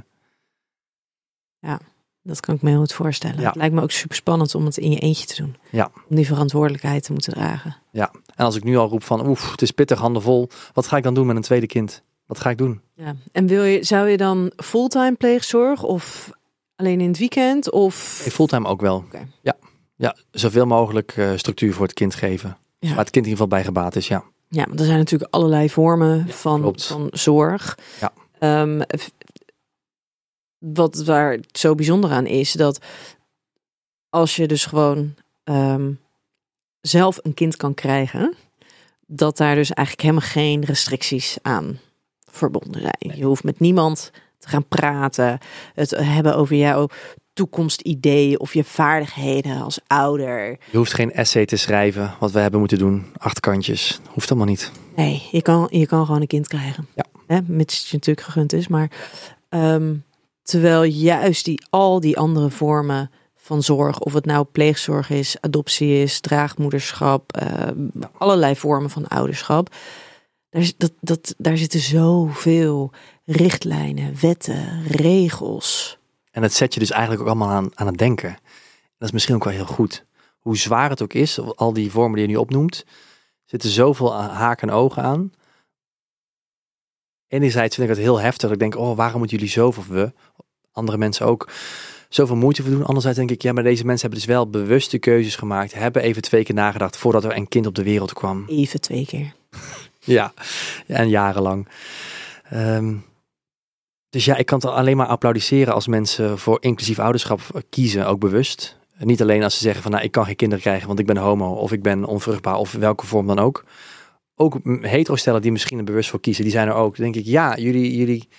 Dat kan ik me heel goed voorstellen. Ja. Het lijkt me ook super spannend om het in je eentje te doen. Ja. Om die verantwoordelijkheid te moeten dragen. Ja. En als ik nu al roep van, oef, het is pittig, handen vol. Wat ga ik dan doen met een tweede kind? Wat ga ik doen? Ja. En wil je, zou je dan fulltime pleegzorg of alleen in het weekend? Of... Nee, fulltime ook wel. Oké. Ja. Ja, zoveel mogelijk uh, structuur voor het kind geven. Ja. Waar het kind in ieder geval bij gebaat is, ja. Ja, want er zijn natuurlijk allerlei vormen van, klopt. van zorg. Ja. Um, wat waar het zo bijzonder aan is, dat als je dus gewoon um, zelf een kind kan krijgen, dat daar dus eigenlijk helemaal geen restricties aan verbonden zijn. Nee. Je hoeft met niemand te gaan praten, het hebben over jouw toekomstideeën of je vaardigheden als ouder. Je hoeft geen essay te schrijven, wat we hebben moeten doen. Acht kantjes. Hoeft allemaal niet. Nee, je kan, je kan gewoon een kind krijgen. Ja. Hè, mits het je natuurlijk gegund is. Maar um, terwijl juist die, al die andere vormen van zorg, of het nou pleegzorg is, adoptie is, draagmoederschap, uh, allerlei vormen van ouderschap. Daar, dat, dat, daar zitten zoveel richtlijnen, wetten, regels. En dat zet je dus eigenlijk ook allemaal aan, aan het denken. Dat is misschien ook wel heel goed. Hoe zwaar het ook is, al die vormen die je nu opnoemt, zitten zoveel haken en ogen aan. Enerzijds vind ik het heel heftig. Ik denk, oh, waarom moeten jullie zoveel, of we, andere mensen ook, zoveel moeite voor doen? Anderzijds denk ik, ja, maar deze mensen hebben dus wel bewuste keuzes gemaakt. Hebben even twee keer nagedacht voordat er een kind op de wereld kwam. Even twee keer. Ja, en jarenlang. Um, dus ja, ik kan het alleen maar applaudisseren als mensen voor inclusief ouderschap kiezen, ook bewust. Niet alleen als ze zeggen van, nou, ik kan geen kinderen krijgen, want ik ben homo, of ik ben onvruchtbaar, of welke vorm dan ook. Ook hetero-stellen die misschien er bewust voor kiezen, die zijn er ook. Dan denk ik, ja, jullie, jullie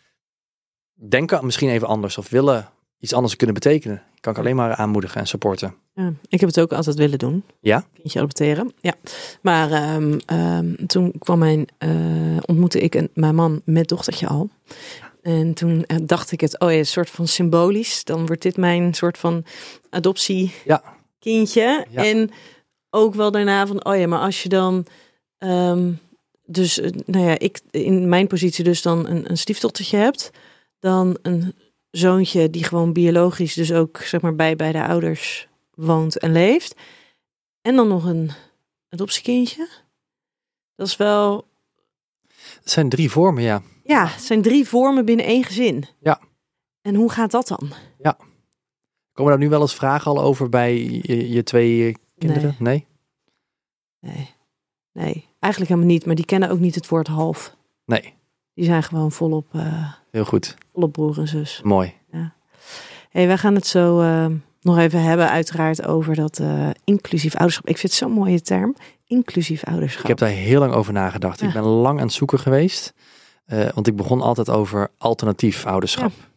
denken misschien even anders, of willen iets anders kunnen betekenen. Kan ik alleen maar aanmoedigen en supporten. Ja, ik heb het ook altijd willen doen. Ja? Kindje adopteren. Ja. Maar um, um, toen kwam mijn, uh, ontmoette ik een, mijn man met dochtertje al. En toen uh, dacht ik het, oh ja, een soort van symbolisch. Dan wordt dit mijn soort van adoptie Ja. kindje. Ja. En ook wel daarna van, oh ja, maar als je dan... Um, dus, uh, nou ja, ik in mijn positie dus dan een, een stiefdochtertje hebt... dan een zoontje die gewoon biologisch dus ook zeg maar bij, bij de ouders woont en leeft. En dan nog een adoptiekindje. Dat is wel... Het zijn drie vormen, ja. Ja, het zijn drie vormen binnen één gezin. Ja. En hoe gaat dat dan? Ja. Komen daar nu wel eens vragen al over bij je, je twee kinderen? Nee. nee. Nee. Nee, eigenlijk helemaal niet. Maar die kennen ook niet het woord half. Nee. Die zijn gewoon volop... Uh, Heel goed. Volop broer en zus. Mooi. Ja. Hey, wij gaan het zo uh, nog even hebben uiteraard over dat uh, inclusief ouderschap. Ik vind het zo'n mooie term. Inclusief ouderschap. Ik heb daar heel lang over nagedacht. Ja. Ik ben lang aan het zoeken geweest. Uh, want ik begon altijd over alternatief ouderschap. Ja.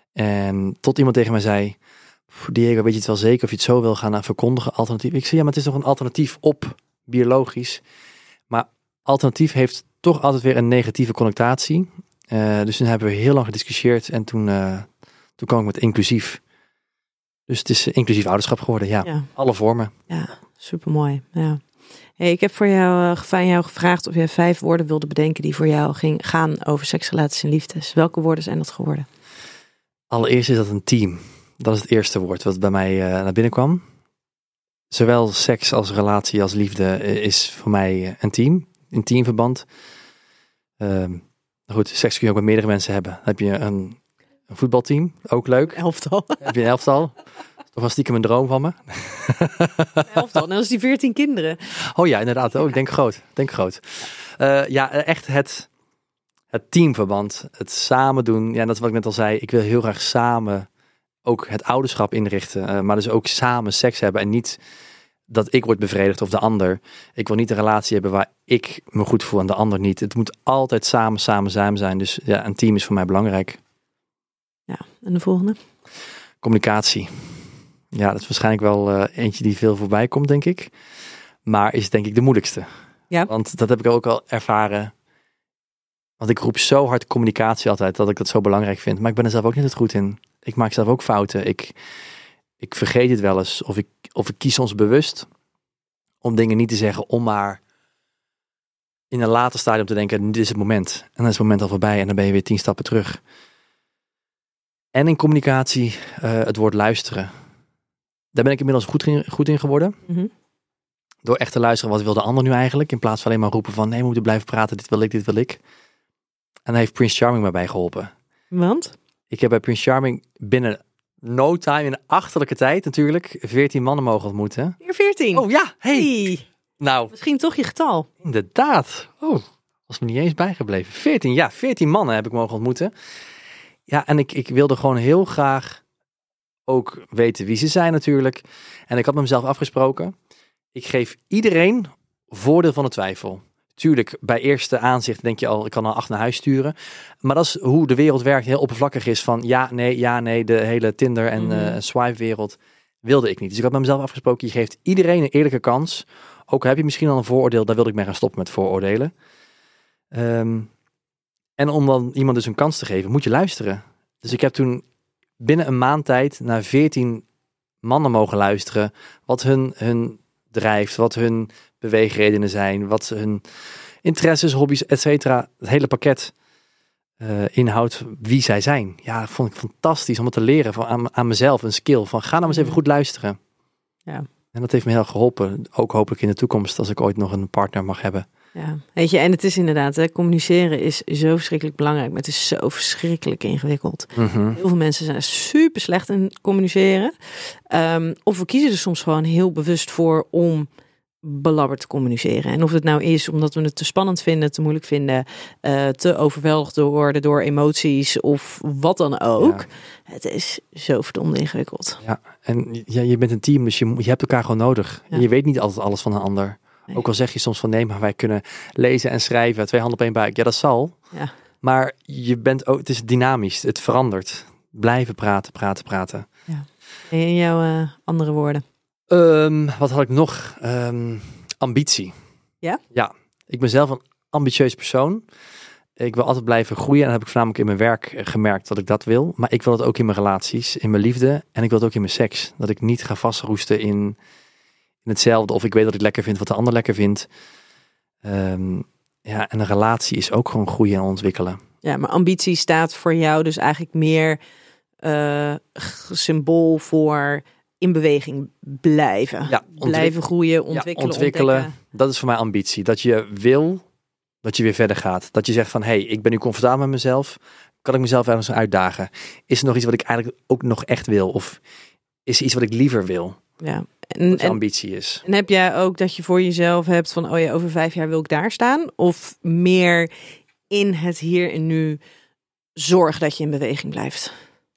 En tot iemand tegen mij zei... Diego, weet je het wel zeker of je het zo wil gaan verkondigen? Alternatief. Ik zei, ja, maar het is toch een alternatief op biologisch. Maar alternatief heeft toch altijd weer een negatieve connotatie. Uh, dus toen hebben we heel lang gediscussieerd. En toen, uh, toen kwam ik met inclusief. Dus het is inclusief ouderschap geworden. Ja, ja. Alle vormen. Ja, supermooi. Ja. Hey, ik heb voor jou, uh, van jou gevraagd of jij vijf woorden wilde bedenken die voor jou ging, gaan over seksrelaties en liefdes. Welke woorden zijn dat geworden? Allereerst is dat een team. Dat is het eerste woord wat bij mij uh, naar binnen kwam. Zowel seks als relatie als liefde uh, is voor mij uh, een team. Een teamverband. Uh, goed, seks kun je ook met meerdere mensen hebben. Dan heb je een, een voetbalteam, ook leuk. Elftal. Dan heb je een elftal. Toch wel stiekem een droom van me. Elftal, net als die veertien kinderen. Oh ja, inderdaad. Oh, ik denk groot. Denk groot. Uh, ja, echt het, het teamverband. Het samen doen. Ja, dat is wat ik net al zei. Ik wil heel graag samen ook het ouderschap inrichten. Uh, maar dus ook samen seks hebben. En niet dat ik word bevredigd of de ander. Ik wil niet een relatie hebben waar ik me goed voel en de ander niet. Het moet altijd samen, samen, samen zijn. Dus ja, een team is voor mij belangrijk. Ja, en de volgende? Communicatie. Ja, dat is waarschijnlijk wel uh, eentje die veel voorbij komt, denk ik. Maar is denk ik de moeilijkste. Ja. Want dat heb ik ook al ervaren. Want ik roep zo hard communicatie altijd, dat ik dat zo belangrijk vind. Maar ik ben er zelf ook niet het goed in. Ik maak zelf ook fouten. Ik, ik vergeet het wel eens. Of ik, of ik kies soms bewust om dingen niet te zeggen, om maar in een later stadium te denken, dit is het moment. En dan is het moment al voorbij en dan ben je weer tien stappen terug. En in communicatie uh, het woord luisteren. Daar ben ik inmiddels goed in, goed in geworden. Mm-hmm. Door echt te luisteren, wat wil de ander nu eigenlijk? In plaats van alleen maar roepen van, nee, we moeten blijven praten. Dit wil ik, dit wil ik. En daar heeft Prince Charming mij bij geholpen. Want? Ik heb bij Prince Charming binnen no time, in achterlijke tijd natuurlijk, veertien mannen mogen ontmoeten. Weer veertien? Oh ja, hey. hey. Nou. Misschien toch je getal. Inderdaad. Oh, was me niet eens bijgebleven. veertien, ja, veertien mannen heb ik mogen ontmoeten. Ja, en ik, ik wilde gewoon heel graag ook weten wie ze zijn natuurlijk. En ik had met mezelf afgesproken. Ik geef iedereen voordeel van de twijfel. Tuurlijk, bij eerste aanzicht denk je al, ik kan al acht naar huis sturen. Maar dat is hoe de wereld werkt, heel oppervlakkig is van ja, nee, ja, nee. De hele Tinder en mm. uh, swipe-wereld wilde ik niet. Dus ik had met mezelf afgesproken, je geeft iedereen een eerlijke kans. Ook heb je misschien al een vooroordeel, daar wilde ik mee gaan stoppen met vooroordelen. Um, en om dan iemand dus een kans te geven, moet je luisteren. Dus ik heb toen binnen een maand tijd naar veertien mannen mogen luisteren. Wat hun, hun drijft, wat hun beweegredenen zijn, wat hun interesses, hobby's, et cetera. Het hele pakket uh, inhoudt wie zij zijn. Ja, dat vond ik fantastisch om het te leren van, aan, aan mezelf, een skill. Van ga nou eens even goed luisteren. Ja. En dat heeft me heel geholpen. Ook hopelijk in de toekomst als ik ooit nog een partner mag hebben. Ja, weet je, en het is inderdaad, hè, communiceren is zo verschrikkelijk belangrijk, maar het is zo verschrikkelijk ingewikkeld. Mm-hmm. Heel veel mensen zijn super slecht in communiceren. Um, of we kiezen er soms gewoon heel bewust voor om belabberd te communiceren. En of het nou is omdat we het te spannend vinden, te moeilijk vinden, uh, te overweldigd worden door emoties of wat dan ook. Ja. Het is zo verdomd ingewikkeld. Ja, en ja, je bent een team, dus je, je hebt elkaar gewoon nodig. Ja. Je weet niet altijd alles van een ander. Nee. Ook al zeg je soms van nee, maar wij kunnen lezen en schrijven, twee handen op één buik. Ja, dat zal. Ja. Maar je bent ook, het is dynamisch, het verandert. Blijven praten, praten, praten. Ja. En in jouw uh, andere woorden? Um, wat had ik nog? Um, ambitie. Ja? Ja, ik ben zelf een ambitieus persoon. Ik wil altijd blijven groeien. En dat heb ik voornamelijk in mijn werk gemerkt dat ik dat wil. Maar ik wil het ook in mijn relaties, in mijn liefde. En ik wil het ook in mijn seks. Dat ik niet ga vastroesten in, in hetzelfde. Of ik weet dat ik lekker vind wat de ander lekker vindt. Um, ja, en een relatie is ook gewoon groeien en ontwikkelen. Ja, maar ambitie staat voor jou dus eigenlijk meer uh, symbool voor in beweging blijven. Ja, ontwik- blijven groeien, ontwikkelen, ja, ontwikkelen. Ontdekken. Dat is voor mij ambitie. Dat je wil dat je weer verder gaat. Dat je zegt van, hé, hey, ik ben nu comfortabel met mezelf. Kan ik mezelf ergens uitdagen? Is er nog iets wat ik eigenlijk ook nog echt wil? Of is er iets wat ik liever wil? Ja. En, Wat je en, ambitie is. En heb jij ook dat je voor jezelf hebt van, oh ja, over vijf jaar wil ik daar staan? Of meer in het hier en nu zorg dat je in beweging blijft?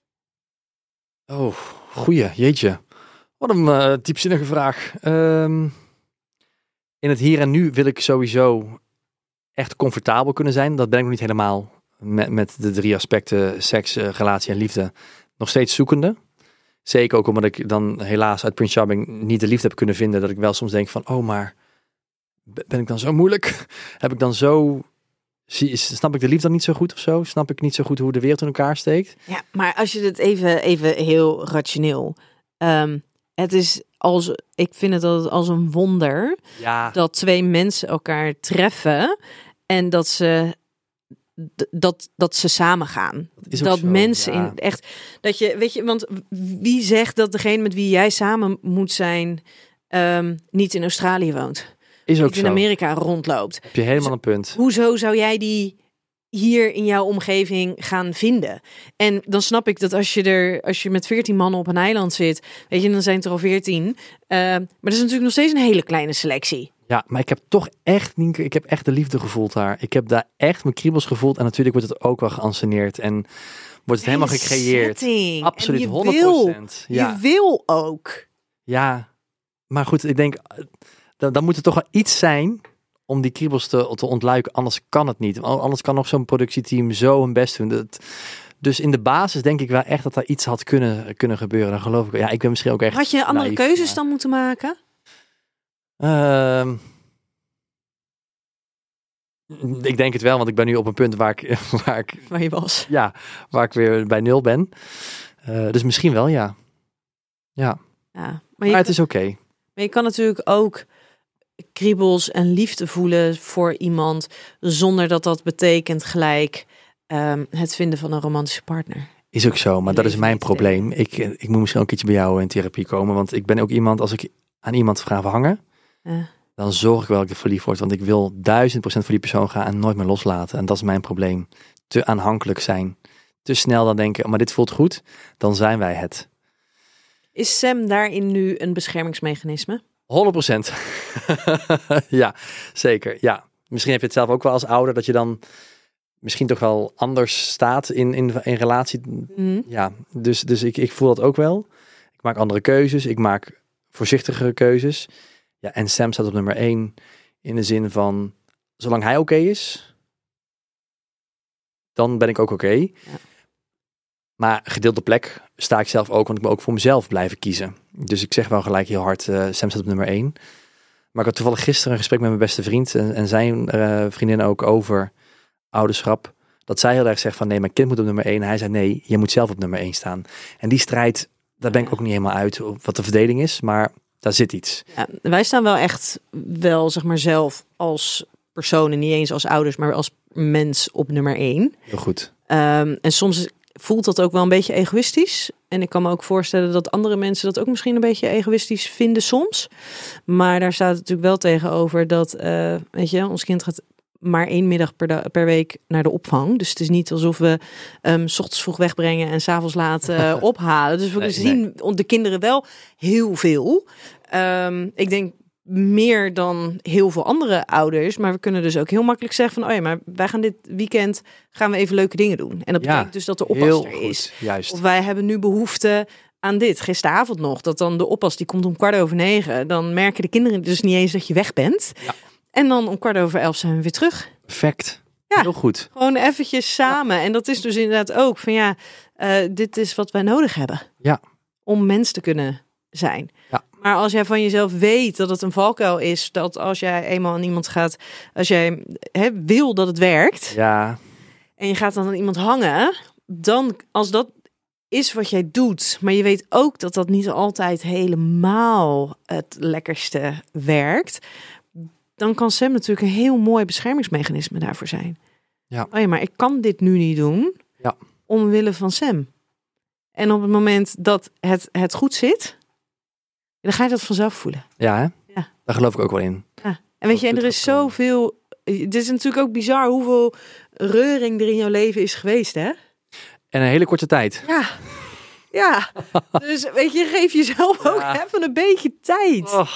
Oh, goeie, jeetje. Wat een uh, diepzinnige vraag. Um, in het hier en nu wil ik sowieso echt comfortabel kunnen zijn. Dat ben ik nog niet helemaal met, met de drie aspecten seks, uh, relatie en liefde nog steeds zoekende. Zeker ook omdat ik dan helaas uit Prince Charming niet de liefde heb kunnen vinden. Dat ik wel soms denk van, oh maar, ben ik dan zo moeilijk? Heb ik dan zo... Snap ik de liefde dan niet zo goed of zo? Snap ik niet zo goed hoe de wereld in elkaar steekt? Ja, maar als je het even, even heel rationeel... Um, het is als, ik vind het altijd als een wonder ja. dat twee mensen elkaar treffen en dat ze dat, dat ze samen gaan. Dat, dat zo, mensen ja. in echt dat je weet je, want wie zegt dat degene met wie jij samen moet zijn um, niet in Australië woont? Is ook niet in zo. Amerika rondloopt. Heb je helemaal dus, een punt. Hoezo zou jij die hier in jouw omgeving gaan vinden? En dan snap ik dat als je er, als je met veertien mannen op een eiland zit, weet je, dan zijn het er al veertien. Uh, maar dat is natuurlijk nog steeds een hele kleine selectie. Ja, maar ik heb toch echt, Nienke, ik heb echt de liefde gevoeld daar. Ik heb daar echt mijn kriebels gevoeld. En natuurlijk wordt het ook wel geanceneerd en wordt het helemaal gecreëerd. Setting. Absoluut, en je honderd procent. Wil, ja. Je wil ook. Ja, maar goed, ik denk, dan, dan moet er toch wel iets zijn om die kriebels te, te ontluiken. Anders kan het niet. Anders kan nog zo'n productieteam zo hun best doen. Dat, dus in de basis denk ik wel echt dat er iets had kunnen, kunnen gebeuren. Dan geloof ik. Ja, ik ben misschien ook echt. Had je andere naïef, keuzes maar... dan moeten maken? Uh, ik denk het wel, want ik ben nu op een punt waar ik, waar ik, waar je was. Ja, waar ik weer bij nul ben. Uh, dus misschien wel, ja. Ja. ja maar maar je het kan, is oké. Okay. Maar je kan natuurlijk ook kriebels en liefde voelen voor iemand zonder dat dat betekent gelijk um, het vinden van een romantische partner. Is ook zo, maar dat is mijn probleem. Ik, ik moet misschien ook een keertje bij jou in therapie komen, want ik ben ook iemand, als ik aan iemand vraag hangen, uh. dan zorg ik wel dat ik er verliefd word, want ik wil duizend procent voor die persoon gaan en nooit meer loslaten. En dat is mijn probleem. Te aanhankelijk zijn. Te snel dan denken, maar dit voelt goed, dan zijn wij het. Is Sam daarin nu een beschermingsmechanisme? honderd procent. Ja, zeker. Ja. Misschien heb je het zelf ook wel als ouder, dat je dan misschien toch wel anders staat in, in, in relatie. Mm. Ja, dus, dus ik, ik voel dat ook wel. Ik maak andere keuzes. Ik maak voorzichtigere keuzes. Ja, en Sam staat op nummer één in de zin van, zolang hij oké okay is, dan ben ik ook oké. Okay. Ja. Maar gedeelde plek sta ik zelf ook, want ik moet ook voor mezelf blijven kiezen. Dus ik zeg wel gelijk heel hard, uh, Sam staat op nummer één. Maar ik had toevallig gisteren een gesprek met mijn beste vriend en, en zijn uh, vriendin ook over ouderschap. Dat zij heel erg zegt van nee, mijn kind moet op nummer één. En hij zei nee, je moet zelf op nummer één staan. En die strijd, daar ben ik ook niet helemaal uit wat de verdeling is, maar daar zit iets. Ja, wij staan wel echt wel, zeg maar zelf als personen, niet eens als ouders, maar als mens op nummer één. Heel goed. Um, en soms voelt dat ook wel een beetje egoïstisch. En ik kan me ook voorstellen dat andere mensen dat ook misschien een beetje egoïstisch vinden soms. Maar daar staat het natuurlijk wel tegenover dat, uh, weet je, ons kind gaat maar één middag per, da- per week naar de opvang. Dus het is niet alsof we um, 's ochtends vroeg wegbrengen en 's avonds laat uh, ophalen. Dus we nee, zien nee. de kinderen wel heel veel. Um, ik denk meer dan heel veel andere ouders. Maar we kunnen dus ook heel makkelijk zeggen van, oh ja, maar wij gaan dit weekend gaan we even leuke dingen doen. En dat betekent ja, dus dat de oppas er is. Juist. Of wij hebben nu behoefte aan dit. Gisteravond nog, dat dan de oppas die komt om kwart over negen. Dan merken de kinderen dus niet eens dat je weg bent. Ja. En dan om kwart over elf zijn we weer terug. Perfect. Ja, heel goed. Gewoon eventjes samen. Ja. En dat is dus inderdaad ook van ja, uh, dit is wat wij nodig hebben. Ja. Om mens te kunnen zijn. Ja. Maar als jij van jezelf weet dat het een valkuil is, dat als jij eenmaal aan iemand gaat, als jij he, wil dat het werkt, ja. en je gaat dan aan iemand hangen, dan als dat is wat jij doet, maar je weet ook dat dat niet altijd helemaal het lekkerste werkt, dan kan Sam natuurlijk een heel mooi beschermingsmechanisme daarvoor zijn. Ja. Oh ja, maar ik kan dit nu niet doen. Ja. Omwille van Sam. En op het moment dat het, het goed zit, dan ga je dat vanzelf voelen. Ja, hè? Ja. Daar geloof ik ook wel in. Ja. En weet je, en er is zoveel... Het is natuurlijk ook bizar hoeveel reuring er in jouw leven is geweest, hè? En een hele korte tijd. Ja. Ja. Dus weet je, geef jezelf ook Ja. even een beetje tijd. Oh,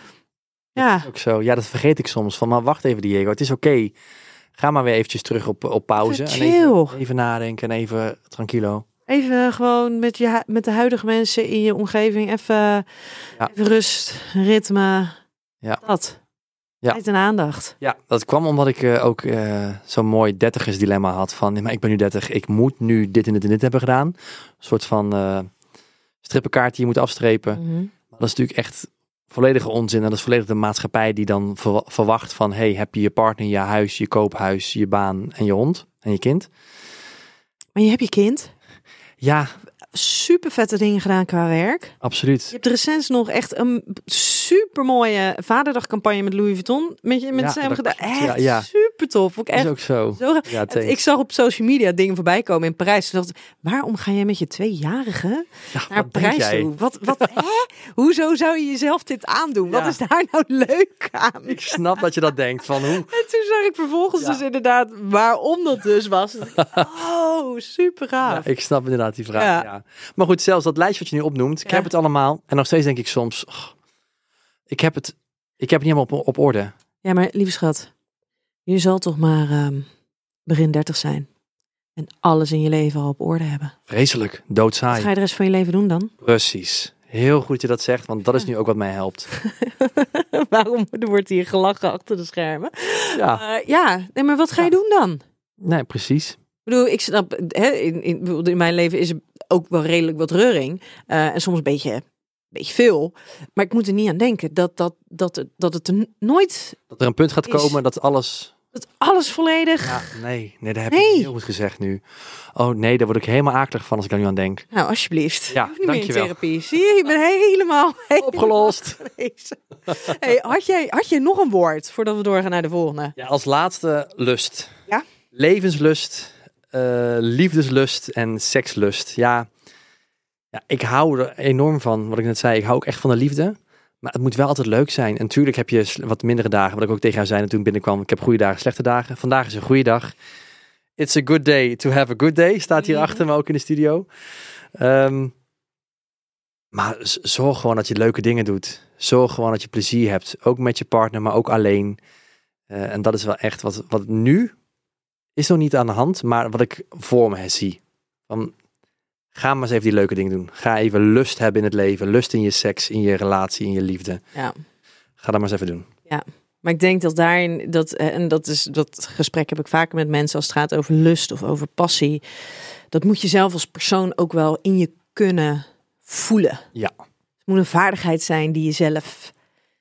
Ja. dat is ook zo. Ja, dat vergeet ik soms. Van, maar wacht even Diego, het is oké. Ga maar weer eventjes terug op, op pauze. Even En chill. even, even nadenken en even tranquilo. Even gewoon met, je, hu- met de huidige mensen in je omgeving. Even, Ja. even rust, ritme. Ja. Dat. Ja. Tijd en aandacht. Ja, dat kwam omdat ik uh, ook uh, zo'n mooi dertigersdilemma had van, nee, maar ik ben nu dertig, ik moet nu dit en dit en dit hebben gedaan. Een soort van uh, strippenkaart die je moet afstrepen. Mm-hmm. Dat is natuurlijk echt volledige onzin. En dat is volledig de maatschappij die dan ver- verwacht van, hey, heb je je partner, je huis, je koophuis, je baan en je hond en je kind. Maar je hebt je kind. Ja, Super vette dingen gedaan qua werk. absoluut. Je hebt recent nog echt een super mooie Vaderdagcampagne met Louis Vuitton met je met Ja, Sam dat gedaan. klopt. Echt Ja, ja. super tof. Ook Dat is echt ook zo. zo gaaf. Ja, Het- thanks. ik zag op social media dingen voorbij komen in Parijs. Toen dacht ik, waarom ga jij met je tweejarige Ja, naar wat denk Parijs jij? toe? Wat, wat, hè? Hoezo zou je jezelf dit aandoen? Ja. Wat is daar nou leuk aan? Ik snap dat je dat denkt van hoe. En toen zag ik vervolgens Ja. dus inderdaad waarom dat dus was. Toen dacht ik, oh, super gaaf. Ja, ik snap inderdaad die vraag. Ja. Ja. Maar goed, zelfs dat lijstje wat je nu opnoemt, ik Ja. heb het allemaal. En nog steeds denk ik soms, oh, ik heb het, ik heb het niet helemaal op, op orde. Ja, maar lieve schat, je zal toch maar ehm, begin dertig zijn. En alles in je leven al op orde hebben. Vreselijk, Wat doodsaai. ga je de rest van je leven doen dan? Precies. Heel goed dat je dat zegt, want dat is Ja. nu ook wat mij helpt. Waarom er wordt hier gelachen achter de schermen? Ja, Uh, ja, nee, maar wat ga je Ja. doen dan? nee, precies. Ik bedoel, ik snap, hè, in, in, in mijn leven is er ook wel redelijk wat reuring. Uh, en soms een beetje, een beetje veel. Maar ik moet er niet aan denken dat, dat, dat, het- dat het er nooit, Dat er een punt gaat Is- komen dat alles... dat alles volledig... Ja, nee, nee, dat heb Nee. je heel goed gezegd nu. Oh nee, daar word ik helemaal akelig van als ik daar nu aan denk. Nou, alsjeblieft. Ja, Je hoeft niet meer in dankjewel. therapie. Zie je, ik ben helemaal... helemaal Opgelost. genezen. Hey, had, jij, had jij nog een woord voordat we doorgaan naar de volgende? Ja, als laatste lust. Ja? Levenslust, uh, liefdeslust en sekslust. Ja, ja, ik hou er enorm van, wat ik net zei. Ik hou ook echt van de liefde. Maar het moet wel altijd leuk zijn. En natuurlijk heb je sl- wat mindere dagen. Wat ik ook tegen jou zei toen ik binnenkwam. Ik heb goede dagen, slechte dagen. Vandaag is een goede dag. It's a good day to have a good day. Staat hier Mhm. achter me ook in de studio. Um, maar z- zorg gewoon dat je leuke dingen doet. Zorg gewoon dat je plezier hebt. Ook met je partner, maar ook alleen. Uh, en dat is wel echt wat, wat nu is nog niet aan de hand. Maar wat ik voor me zie. Van, ga maar eens even die leuke dingen doen. Ga even lust hebben in het leven. Lust in je seks, in je relatie, in je liefde. Ja. Ga dat maar eens even doen. Maar ik denk dat daarin, dat, en dat is dat gesprek heb ik vaker met mensen als het gaat over lust of over passie. Dat moet je zelf als persoon ook wel in je kunnen voelen. Ja. Het moet een vaardigheid zijn die je zelf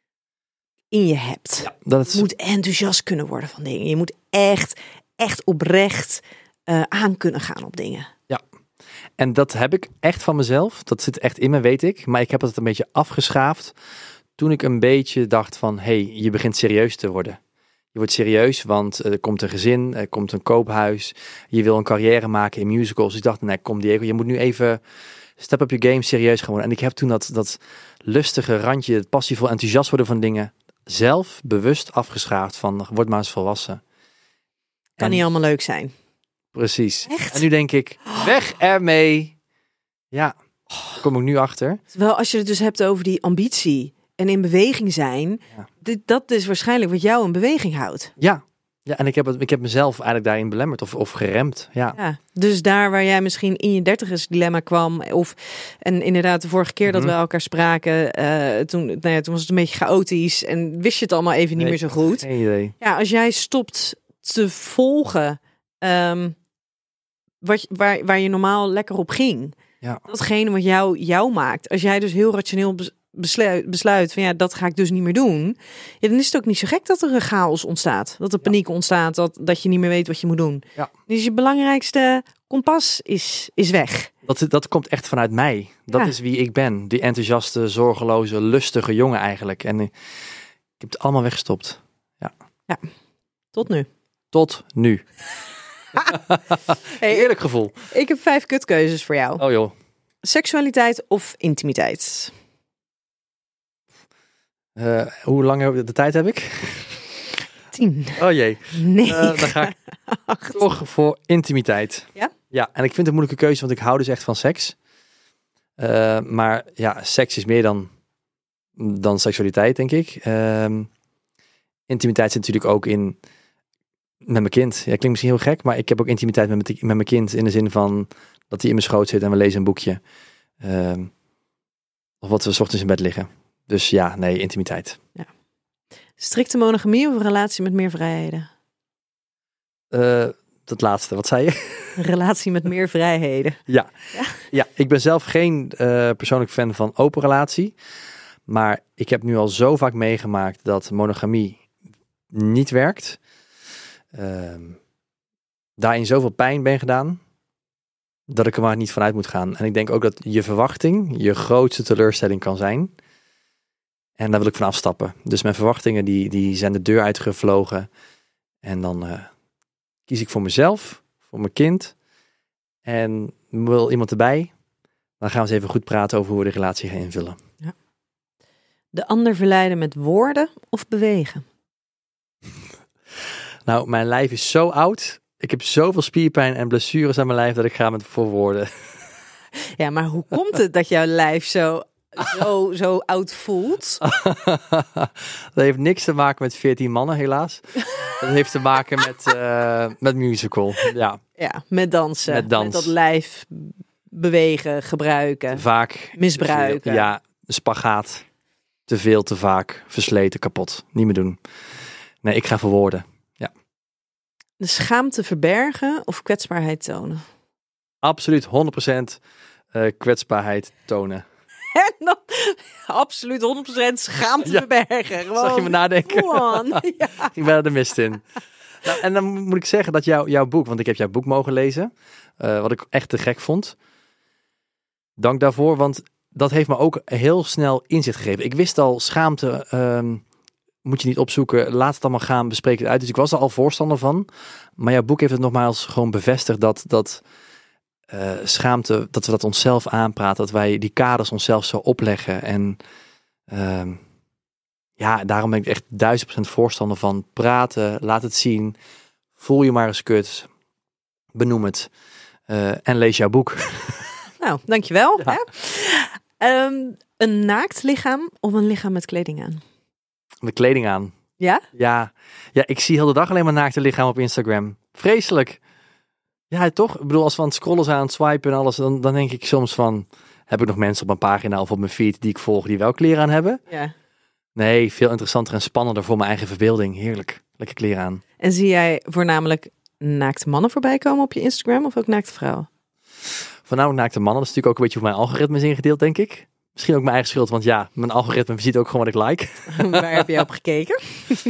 in je hebt. Ja, dat is... Je moet enthousiast kunnen worden van dingen. Je moet echt, echt oprecht uh, aan kunnen gaan op dingen. En dat heb ik echt van mezelf. Dat zit echt in me, weet ik. Maar ik heb het een beetje afgeschaafd. Toen ik een beetje dacht van, hé, hey, je begint serieus te worden. Je wordt serieus, want er komt een gezin, er komt een koophuis. Je wil een carrière maken in musicals. Dus ik dacht, nee, kom Diego, je moet nu even step up your game, serieus gaan worden. En ik heb toen dat, dat lustige randje, het passievol enthousiast worden van dingen, zelf bewust afgeschaafd van, word maar eens volwassen. Kan En- niet allemaal leuk zijn. Precies. Echt? En nu denk ik, weg ermee. Ja, daar kom ik nu achter. Terwijl als je het dus hebt over die ambitie en in beweging zijn, Ja. dit, dat is waarschijnlijk wat jou in beweging houdt. Ja, ja en ik heb, het, ik heb mezelf eigenlijk daarin belemmerd of, of geremd. Ja. Ja, dus daar waar jij misschien in je dertigers dilemma kwam, of en inderdaad de vorige keer dat Mhm. we elkaar spraken, uh, toen, nou ja, toen was het een beetje chaotisch en wist je het allemaal even niet Nee, meer zo goed. Geen idee. Ja, als jij stopt te volgen um, wat, waar, waar je normaal lekker op ging, Ja. datgene wat jou, jou maakt. Als jij dus heel rationeel bes- besluit, besluit van ja, dat ga ik dus niet meer doen. Ja, dan is het ook niet zo gek dat er een chaos ontstaat. Dat er paniek ontstaat, dat, dat je niet meer weet wat je moet doen. Ja. Dus je belangrijkste kompas is, is weg. Dat, dat komt echt vanuit mij. Dat Ja. is wie ik ben. Die enthousiaste, zorgeloze, lustige jongen eigenlijk. En eh, ik heb het allemaal weggestopt. Tot nu. Tot nu. Hey, Eerlijk gevoel. ik heb vijf kutkeuzes voor jou. Oh joh. Seksualiteit of intimiteit? Uh, hoe lang heb- de tijd heb ik? Tien. Oh jee. Nee. Uh, dan ga ik toch voor intimiteit. Ja? Ja, en ik vind het een moeilijke keuze, want ik hou dus echt van seks. Uh, maar ja, seks is meer dan, dan seksualiteit, denk ik. Uh, intimiteit zit natuurlijk ook in met mijn kind. Ja, klinkt misschien heel gek, maar ik heb ook intimiteit met mijn, met mijn kind. In de zin van dat hij in mijn schoot zit en we lezen een boekje. Uh, of wat we 's ochtends in bed liggen. Dus ja, nee, intimiteit. Ja. Strikte monogamie of een relatie met meer vrijheden? Uh, dat laatste, wat zei je? Een relatie met meer vrijheden. Ja, ja? ja ik ben zelf geen uh, persoonlijk fan van open relatie. Maar ik heb nu al zo vaak meegemaakt dat monogamie niet werkt. Uh, daarin zoveel pijn ben gedaan, dat ik er maar niet vanuit moet gaan. En ik denk ook dat je verwachting je grootste teleurstelling kan zijn. En daar wil ik van afstappen. Dus mijn verwachtingen die, die zijn de deur uitgevlogen. En dan uh, kies ik voor mezelf, voor mijn kind. En wil iemand erbij, dan gaan we eens even goed praten over hoe we de relatie gaan invullen. Ja. De ander verleiden met woorden of bewegen? Nou, mijn lijf is zo oud. Ik heb zoveel spierpijn en blessures aan mijn lijf dat ik ga met voor woorden. Ja, maar hoe komt het dat jouw lijf zo, zo, zo oud voelt? Dat heeft niks te maken met veertien mannen, helaas. Dat heeft te maken met, uh, met musical, ja. Ja, met dansen. Met dans. Met dat lijf bewegen, gebruiken. Vaak. Misbruiken. Veel, ja, spagaat. Te veel, te vaak. Versleten, kapot. Niet meer doen. Nee, ik ga voor woorden. Ja. De schaamte verbergen of kwetsbaarheid tonen? Absoluut, honderd procent uh, kwetsbaarheid tonen. En dan absoluut honderd procent schaamte Ja. verbergen. Gewoon, Zag je me nadenken? ja. Ik ben er de mist in. Nou, en dan moet ik zeggen dat jou, jouw boek, want ik heb jouw boek mogen lezen, uh, wat ik echt te gek vond. Dank daarvoor, want dat heeft me ook heel snel inzicht gegeven. Ik wist al, schaamte um, moet je niet opzoeken, laat het allemaal gaan, bespreek het uit. Dus ik was er al voorstander van. Maar jouw boek heeft het nogmaals gewoon bevestigd dat, dat uh, schaamte, dat we dat onszelf aanpraten, dat wij die kaders onszelf zo opleggen. En um, ja, daarom ben ik echt duizend procent voorstander van praten, laat het zien, voel je maar eens kut, benoem het uh, en lees jouw boek. Nou, dankjewel. Ja. Hè? Um, een naakt lichaam of een lichaam met kleding aan? Met kleding aan. Ja? Ja, ja, ik zie heel de dag alleen maar naakte lichaam op Instagram. Vreselijk. Ja, toch? Ik bedoel, als we aan het scrollen zijn, aan het swipen en alles, dan, dan denk ik soms van, heb ik nog mensen op mijn pagina of op mijn feed die ik volg die wel kleren aan hebben? Ja. Nee, veel interessanter en spannender voor mijn eigen verbeelding. Heerlijk. Lekker kleren aan. En zie jij voornamelijk naakte mannen voorbij komen op je Instagram of ook naakte vrouwen? Voornamelijk naakte mannen. Dat is natuurlijk ook een beetje hoe mijn algoritme is ingedeeld, denk ik. Misschien ook mijn eigen schuld, want ja, mijn algoritme ziet ook gewoon wat ik like. Waar heb je op gekeken?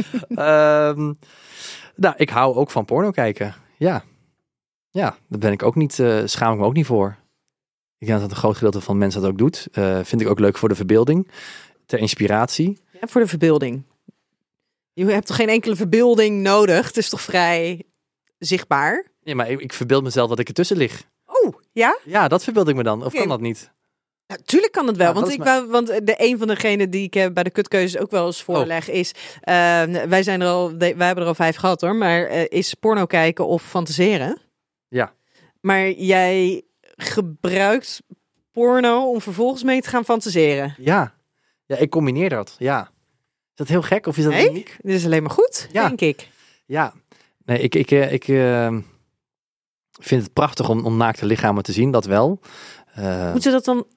um, nou, ik hou ook van porno kijken. Ja. Ja, daar ben ik ook niet, uh, schaam ik me ook niet voor. Ik denk dat een groot gedeelte van mensen dat ook doet. Uh, vind ik ook leuk voor de verbeelding. Ter inspiratie. Ja, voor de verbeelding. Je hebt toch geen enkele verbeelding nodig? Het is toch vrij zichtbaar? Ja, maar ik, ik verbeeld mezelf dat ik ertussen lig. Oh, ja? Ja, dat verbeeld ik me dan. Of Okay. kan dat niet? Natuurlijk kan het wel, Ja, want dat ik is wou, want de een van degenen die ik uh, bij de kutkeuzes ook wel eens voorleg Oh. is, uh, wij zijn er al, de, wij hebben er al vijf gehad hoor, maar uh, is porno kijken of fantaseren? Ja. Maar jij gebruikt porno om vervolgens mee te gaan fantaseren? Ja. Ja, ik combineer dat. Ja. Is dat heel gek of is dat Nee, uniek? dit is alleen maar goed, Ja. denk ik. Ja. Nee, ik, ik, ik, ik uh, vind het prachtig om, om naakte lichamen te zien, dat wel. Uh, Moeten dat dan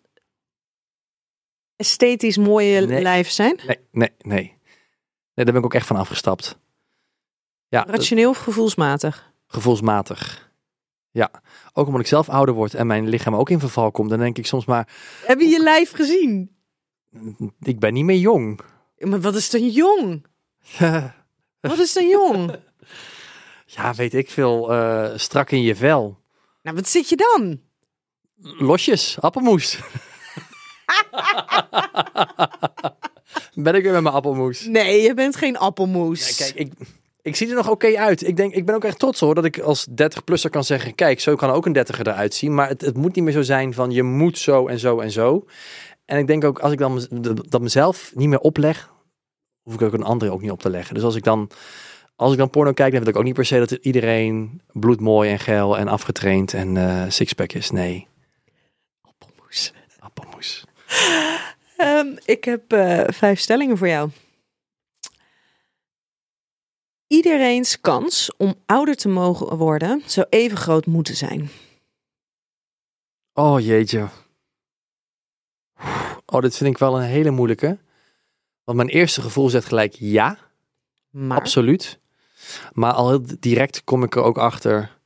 esthetisch mooie Nee. lijf zijn? Nee, nee, nee. Nee, daar ben ik ook echt van afgestapt. Ja, Rationeel of gevoelsmatig? gevoelsmatig. Ja, ook omdat ik zelf ouder word en mijn lichaam ook in verval komt, dan denk ik soms maar, Heb je je lijf gezien? ik ben niet meer jong. Maar wat is dan jong? Wat is dan jong? Ja, weet ik veel, uh, strak in je vel. Nou, wat zit je dan? Losjes, appelmoes. Ben ik weer met mijn appelmoes? Nee, je bent geen appelmoes. Ja, kijk, ik, Ik zie er nog oké uit. Ik denk, ik ben ook echt trots hoor, dat ik als dertig-plusser kan zeggen, kijk, zo kan ook een dertiger eruit zien. Maar het, het moet niet meer zo zijn van, je moet zo en zo en zo. En ik denk ook, als ik dan mez- dat mezelf niet meer opleg, hoef ik ook een andere ook niet op te leggen. Dus als ik dan, als ik dan porno kijk, dan wil ik ook niet per se dat iedereen bloedmooi en geil en afgetraind en uh, sixpack is. Nee. Appelmoes. Appelmoes. Um, ik heb uh, vijf stellingen voor jou. Iedereen's kans om ouder te mogen worden zou even groot moeten zijn. Oh jeetje. Oh, dit vind ik wel een hele moeilijke. Want mijn eerste gevoel zegt gelijk ja. Maar? Absoluut. Maar al heel direct kom ik er ook achter.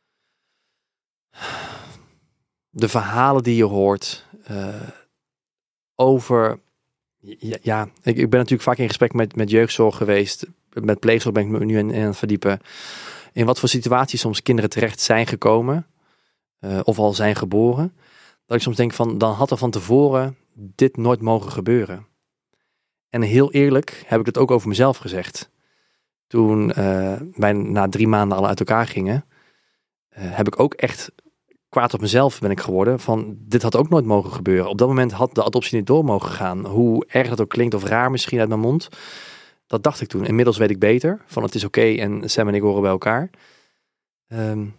De verhalen die je hoort. Uh, over... Ja, ja ik, ik ben natuurlijk vaak in gesprek met, met jeugdzorg geweest. Met pleegzorg ben ik me nu aan, aan het verdiepen. In wat voor situaties soms kinderen terecht zijn gekomen. Uh, of al zijn geboren. Dat ik soms denk van, dan had er van tevoren dit nooit mogen gebeuren. En heel eerlijk heb ik het ook over mezelf gezegd. Toen uh, wij na drie maanden al uit elkaar gingen, uh, heb ik ook echt kwaad op mezelf ben ik geworden. Van, dit had ook nooit mogen gebeuren. Op dat moment had de adoptie niet door mogen gaan. Hoe erg dat ook klinkt of raar misschien uit mijn mond. Dat dacht ik toen. Inmiddels weet ik beter. Van het is oké okay en Sam en ik horen bij elkaar. Um,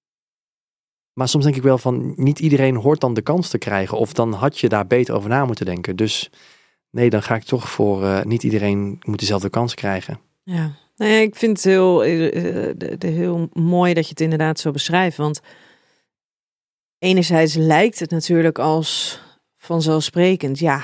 maar soms denk ik wel van, niet iedereen hoort dan de kans te krijgen. Of dan had je daar beter over na moeten denken. Dus nee, dan ga ik toch voor uh, niet iedereen moet dezelfde kans krijgen. Ja, nee, ik vind het heel, uh, heel mooi dat je het inderdaad zo beschrijft. Want enerzijds lijkt het natuurlijk als vanzelfsprekend. Ja,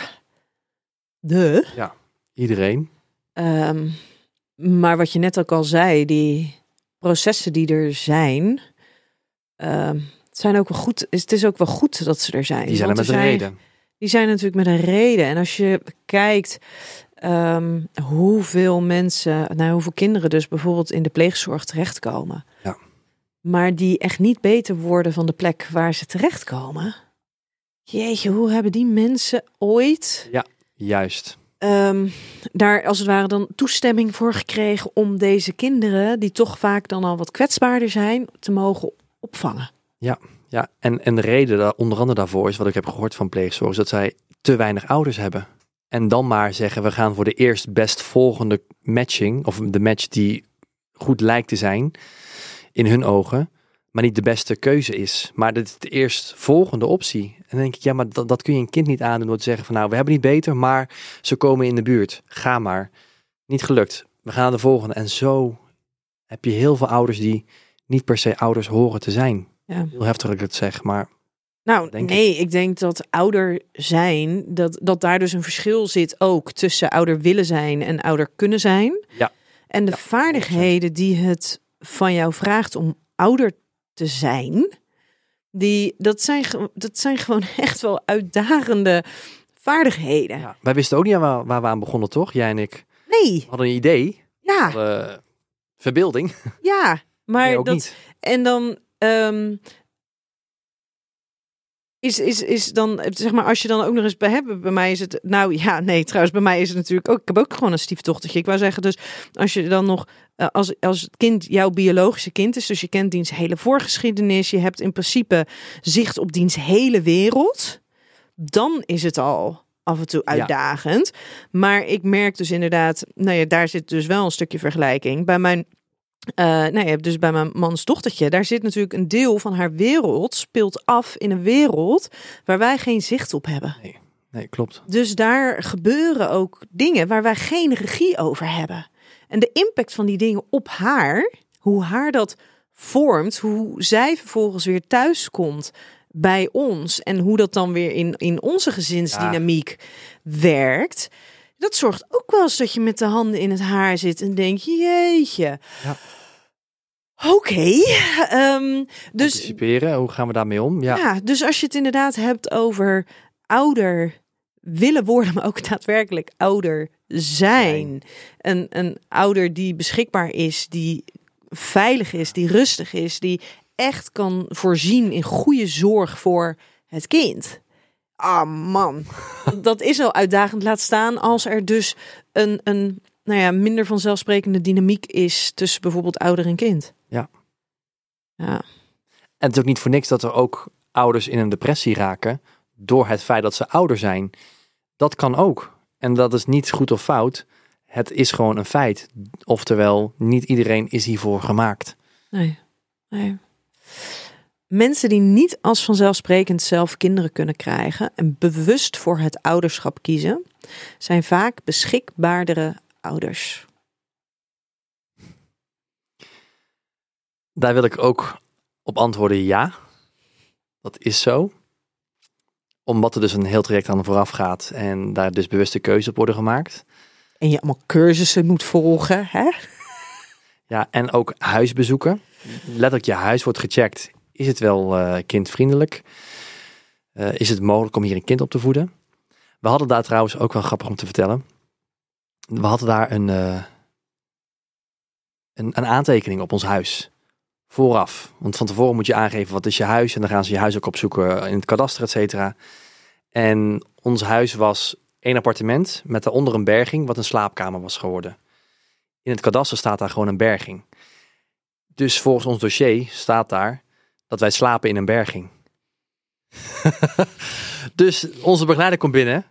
de. Ja, iedereen. Um, maar wat je net ook al zei, die processen die er zijn, um, het zijn ook wel goed. Het is ook wel goed dat ze er zijn. Die zijn er met een reden. Die zijn natuurlijk met een reden. En als je kijkt um, hoeveel mensen, nou hoeveel kinderen dus bijvoorbeeld in de pleegzorg terechtkomen. Ja. Maar die echt niet beter worden van de plek waar ze terechtkomen. Jeetje, hoe hebben die mensen ooit... Ja, juist. Um, daar als het ware dan toestemming voor gekregen om deze kinderen, die toch vaak dan al wat kwetsbaarder zijn, te mogen opvangen. Ja, ja. En, en de reden daar, onder andere daarvoor is, wat ik heb gehoord van pleegzorg, is dat zij te weinig ouders hebben. En dan maar zeggen, we gaan voor de eerst best volgende matching, of de match die goed lijkt te zijn, in hun ogen, maar niet de beste keuze is. Maar dit is de eerst volgende optie. En dan denk ik, ja, maar dat, dat kun je een kind niet aandoen door te zeggen van, nou, we hebben niet beter, maar ze komen in de buurt. Ga maar. Niet gelukt. We gaan naar de volgende. En zo heb je heel veel ouders die niet per se ouders horen te zijn. Ja. Heel heftig dat ik het zeg, maar... Nou, denk nee, ik. ik denk dat ouder zijn, dat, dat daar dus een verschil zit ook tussen ouder willen zijn en ouder kunnen zijn. Ja. En de Ja, vaardigheden die het van jou vraagt om ouder te zijn, die, dat, zijn, dat zijn gewoon echt wel uitdagende vaardigheden. Ja, wij wisten ook niet waar, waar we aan begonnen, toch? Jij en ik. Nee. We hadden een idee. Ja. Hadden verbeelding. Ja, maar nee, ook dat... niet. En dan... Um, Is, is, is dan, zeg maar, als je dan ook nog eens bij hebt, bij mij is het, nou ja, nee, trouwens, bij mij is het natuurlijk ook, ik heb ook gewoon een stiefdochtertje. Ik wou zeggen, dus als je dan nog, als, als het kind jouw biologische kind is, dus je kent diens hele voorgeschiedenis, je hebt in principe zicht op diens hele wereld, dan is het al af en toe uitdagend. Ja. Maar ik merk dus inderdaad, nou ja, daar zit dus wel een stukje vergelijking. Bij mijn Uh, nou ja, dus bij mijn mans dochtertje, daar zit natuurlijk een deel van haar wereld speelt af in een wereld waar wij geen zicht op hebben. Nee, nee, klopt. Dus daar gebeuren ook dingen waar wij geen regie over hebben. En de impact van die dingen op haar, hoe haar dat vormt, hoe zij vervolgens weer thuis komt bij ons en hoe dat dan weer in, in onze gezinsdynamiek ja. werkt. Dat zorgt ook wel eens dat je met de handen in het haar zit en denkt, jeetje. Ja. Oké. Okay, um, dus, Anticiperen, hoe gaan we daarmee om? Ja. ja, dus als je het inderdaad hebt over ouder willen worden, maar ook daadwerkelijk ouder zijn. Nee. Een, een ouder die beschikbaar is, die veilig is, die rustig is, die echt kan voorzien in goede zorg voor het kind. Ah man, dat is al uitdagend. Laat staan als er dus een, een nou ja, minder vanzelfsprekende dynamiek is tussen bijvoorbeeld ouder en kind. Ja. Ja. En het is ook niet voor niks dat er ook ouders in een depressie raken door het feit dat ze ouder zijn. Dat kan ook. En dat is niet goed of fout. Het is gewoon een feit. Oftewel, niet iedereen is hiervoor gemaakt. Nee. nee. Mensen die niet als vanzelfsprekend zelf kinderen kunnen krijgen en bewust voor het ouderschap kiezen, zijn vaak beschikbaardere ouders. Daar wil ik ook op antwoorden ja. Dat is zo. Omdat er dus een heel traject aan vooraf gaat en daar dus bewuste keuzes op worden gemaakt. En je allemaal cursussen moet volgen, hè? Ja, en ook huisbezoeken. Letterlijk je huis wordt gecheckt. Is het wel uh, kindvriendelijk? Uh, is het mogelijk om hier een kind op te voeden? We hadden daar trouwens ook wel grappig om te vertellen. We hadden daar een, uh, een, een aantekening op ons huis. Vooraf. Want van tevoren moet je aangeven wat is je huis. En dan gaan ze je huis ook opzoeken in het kadaster, et cetera. En ons huis was één appartement met daaronder een berging wat een slaapkamer was geworden. In het kadaster staat daar gewoon een berging. Dus volgens ons dossier staat daar dat wij slapen in een berging. Dus onze begeleider komt binnen.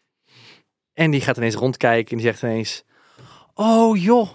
En die gaat ineens rondkijken en die zegt ineens: oh joh.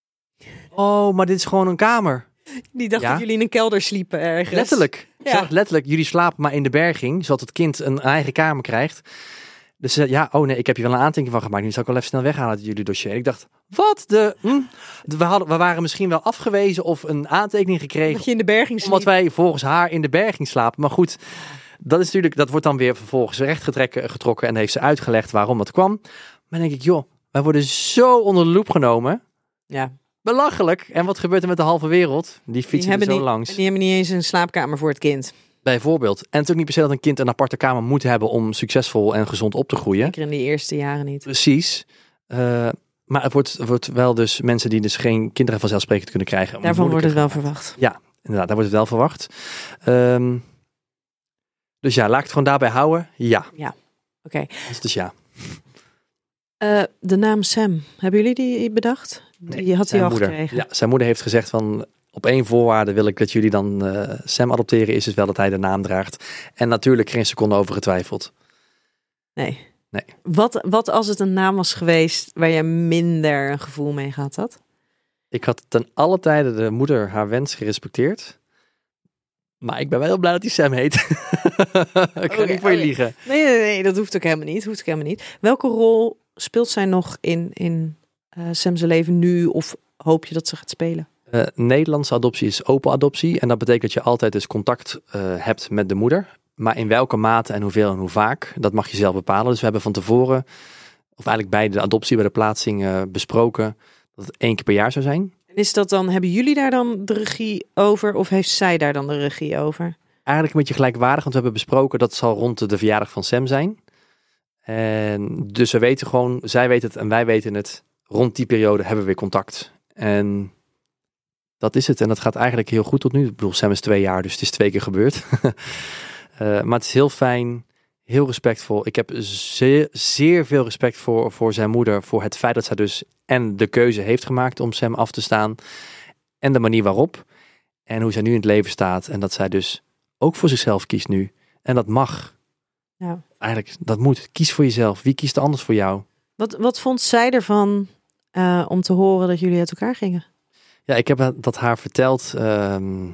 Oh, maar dit is gewoon een kamer. Die dacht Ja? dat jullie in een kelder sliepen ergens. Letterlijk. Ja. Zeg, letterlijk, jullie slapen maar in de berging, zodat het kind een eigen kamer krijgt. Dus uh, ja, oh nee, ik heb hier wel een aantekening van gemaakt. Die zou ik wel even snel weghalen uit jullie dossier. En ik dacht, wat de... Hm? We, hadden, we waren misschien wel afgewezen of een aantekening gekregen. Dat je in de berging sliep. Omdat wij volgens haar in de berging slapen. Maar goed, dat is natuurlijk, dat wordt dan weer vervolgens recht getrokken en heeft ze uitgelegd waarom dat kwam. Maar dan denk ik, joh, wij worden zo onder de loep genomen. Ja. Belachelijk. En wat gebeurt er met de halve wereld? Die fietsen er zo niet, langs. Die hebben niet eens een slaapkamer voor het kind. Bijvoorbeeld. En het is ook niet per se dat een kind een aparte kamer moet hebben om succesvol en gezond op te groeien. Zeker in de eerste jaren niet. Precies. Uh, maar het wordt, het wordt wel dus mensen die dus geen kinderen vanzelfsprekend kunnen krijgen. Daarvan wordt het wel verwacht. Ja, inderdaad. Daar wordt het wel verwacht. Um, dus ja, laat ik het gewoon daarbij houden. Ja. Ja, oké. Okay. Dus ja. Uh, de naam Sam, hebben jullie die bedacht? Nee, die had hij al moeder. gekregen. Ja, zijn moeder heeft gezegd van, op één voorwaarde wil ik dat jullie dan uh, Sam adopteren, is het wel dat hij de naam draagt. En natuurlijk geen seconde over getwijfeld. Nee. nee. Wat, wat als het een naam was geweest waar je minder een gevoel mee gehad had? Ik had ten alle tijde de moeder haar wens gerespecteerd. Maar ik ben wel heel blij dat hij Sam heet. ik ga okay, niet voor je okay. liegen. Nee, nee, nee, dat hoeft ook helemaal niet. Hoeft ook helemaal niet. Welke rol speelt zij nog in, in uh, Sam's leven nu? Of hoop je dat ze gaat spelen? Uh, Nederlandse adoptie is open adoptie. En dat betekent dat je altijd dus contact uh, hebt met de moeder. Maar in welke mate en hoeveel en hoe vaak, dat mag je zelf bepalen. Dus we hebben van tevoren, of eigenlijk bij de adoptie, bij de plaatsing uh, besproken dat het één keer per jaar zou zijn. En is dat dan, hebben jullie daar dan de regie over of heeft zij daar dan de regie over? Eigenlijk een beetje gelijkwaardig, want we hebben besproken dat het zal rond de verjaardag van Sam zijn. En dus we weten gewoon, zij weten het en wij weten het. Rond die periode hebben we weer contact. En dat is het. En dat gaat eigenlijk heel goed tot nu. Ik bedoel, Sam is twee jaar, dus het is twee keer gebeurd. uh, maar het is heel fijn, heel respectvol. Ik heb zeer, zeer veel respect voor, voor zijn moeder. Voor het feit dat zij dus en de keuze heeft gemaakt om Sam af te staan. En de manier waarop. En hoe zij nu in het leven staat. En dat zij dus ook voor zichzelf kiest nu. En dat mag. Ja. Eigenlijk, dat moet. Kies voor jezelf. Wie kiest er anders voor jou? Wat, wat vond zij ervan uh, om te horen dat jullie uit elkaar gingen? Ja, ik heb dat haar verteld um,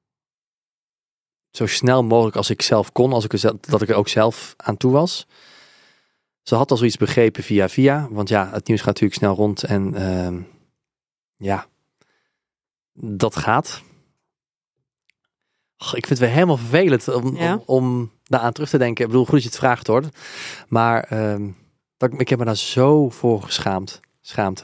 zo snel mogelijk als ik zelf kon, als ik er, dat ik er ook zelf aan toe was. Ze had al zoiets begrepen via via, want ja, het nieuws gaat natuurlijk snel rond en um, ja, dat gaat. Och, ik vind het weer helemaal vervelend om, ja. om, om daaraan terug te denken. Ik bedoel, goed dat je het vraagt hoor, maar um, dat, ik heb me daar zo voor geschaamd, schaamte.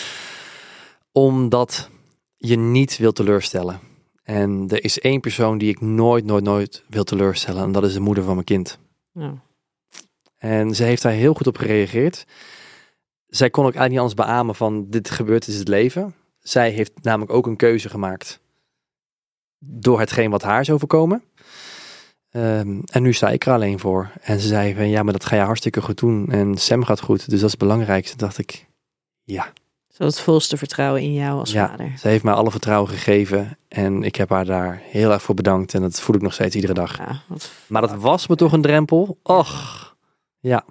Omdat je niet wil teleurstellen. En er is één persoon die ik nooit, nooit, nooit wil teleurstellen. En dat is de moeder van mijn kind. Ja. En ze heeft daar heel goed op gereageerd. Zij kon ook eigenlijk niet anders beamen van dit gebeurt, dit is het leven. Zij heeft namelijk ook een keuze gemaakt. Door hetgeen wat haar is overkomen. Um, en nu sta ik er alleen voor. En ze zei van ja, maar dat ga je hartstikke goed doen. En Sam gaat goed, dus dat is het belangrijkste. Toen dacht ik, ja. Zo het volste vertrouwen in jou als Ja, vader. ze heeft mij alle vertrouwen gegeven. En ik heb haar daar heel erg voor bedankt. En dat voel ik nog steeds iedere dag. Ja, wat Maar dat was me toch een drempel. Och, ja.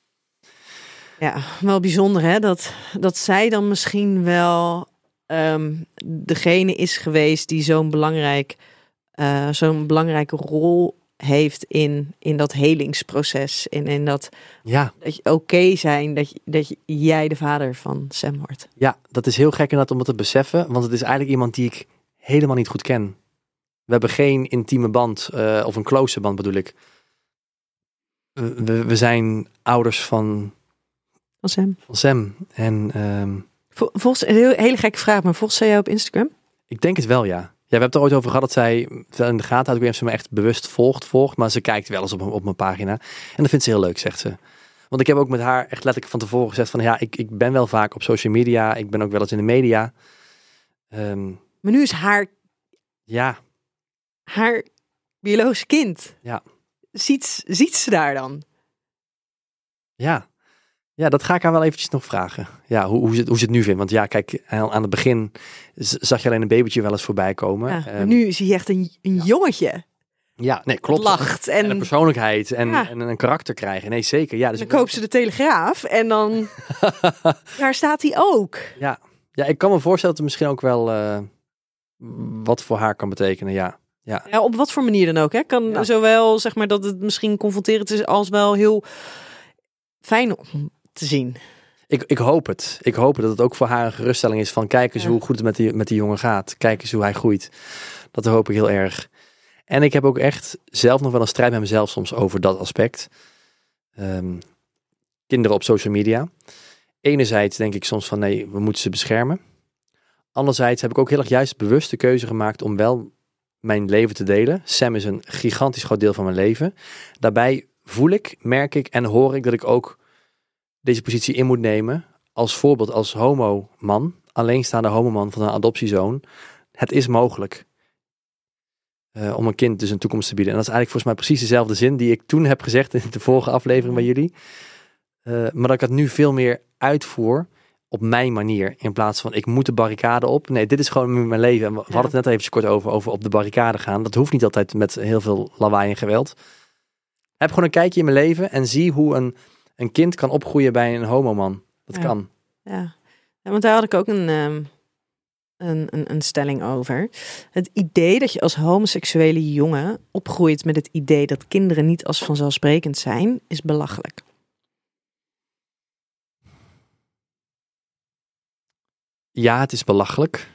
Ja, wel bijzonder hè, dat, dat zij dan misschien wel um, degene is geweest die zo'n belangrijk, uh, zo'n belangrijke rol heeft in, in dat helingsproces. In, in dat, Ja. dat je oké okay zijn dat, je, dat je, jij de vader van Sam wordt. Ja, dat is heel gek inderdaad om dat te beseffen. Want het is eigenlijk iemand die ik helemaal niet goed ken. We hebben geen intieme band, uh, of een close band bedoel ik. We, we zijn ouders van... Van Sam. Van Sam. En, um, Vol, volgens, een heel, hele gekke vraag, maar volgens zij jou op Instagram? Ik denk het wel, ja. Ja, we hebben het er ooit over gehad dat zij in de gaten houdt. Ik weet niet of ze me echt bewust volgt, volgt. Maar ze kijkt wel eens op, op mijn pagina. En dat vindt ze heel leuk, zegt ze. Want ik heb ook met haar echt letterlijk van tevoren gezegd van... Ja, ik, ik ben wel vaak op social media. Ik ben ook wel eens in de media. Um, maar nu is haar... Ja. Haar biologisch kind. Ja. Ziet, ziet ze daar dan? Ja. Ja, dat ga ik haar wel eventjes nog vragen. Ja, hoe, hoe, ze, hoe ze het nu vindt. Want ja, kijk, aan het begin zag je alleen een babytje wel eens voorbij komen. Ja, maar um, nu zie je echt een, een ja. jongetje. Ja, nee, klopt. Lacht. En, en een persoonlijkheid en, ja. en een karakter krijgen. Nee, zeker. Ja, dus dan koop ze de Telegraaf en dan... daar staat hij ook. Ja. Ja, ik kan me voorstellen dat het misschien ook wel uh, wat voor haar kan betekenen, ja. Ja. Ja, op wat voor manier dan ook. Hè? Kan ja. zowel zeg maar dat het misschien confronterend is als wel heel fijn om te zien. Ik, ik hoop het. Ik hoop dat het ook voor haar een geruststelling is van kijk eens ja. hoe goed het met die, met die jongen gaat. Kijk eens hoe hij groeit. Dat hoop ik heel erg. En ik heb ook echt zelf nog wel een strijd met mezelf soms over dat aspect. Um, kinderen op social media. Enerzijds denk ik soms van nee, we moeten ze beschermen. Anderzijds heb ik ook heel erg juist bewust de keuze gemaakt om wel mijn leven te delen. Sam is een gigantisch groot deel van mijn leven. Daarbij voel ik, merk ik en hoor ik dat ik ook deze positie in moet nemen. Als voorbeeld als homo-man, alleenstaande homo-man van een adoptiezoon. Het is mogelijk uh, om een kind dus een toekomst te bieden. En dat is eigenlijk volgens mij precies dezelfde zin die ik toen heb gezegd in de vorige aflevering bij jullie. Uh, maar dat ik het nu veel meer uitvoer op mijn manier. In plaats van ik moet de barricade op. Nee, dit is gewoon mijn leven. En we ja. hadden het net even kort over, over op de barricade gaan. Dat hoeft niet altijd met heel veel lawaai en geweld. Heb gewoon een kijkje in mijn leven en zie hoe een, een kind kan opgroeien bij een homoman. Dat ja. kan. Ja. ja, want daar had ik ook een, um, een, een, een stelling over. Het idee dat je als homoseksuele jongen opgroeit met het idee dat kinderen niet als vanzelfsprekend zijn, is belachelijk. Ja, het is belachelijk.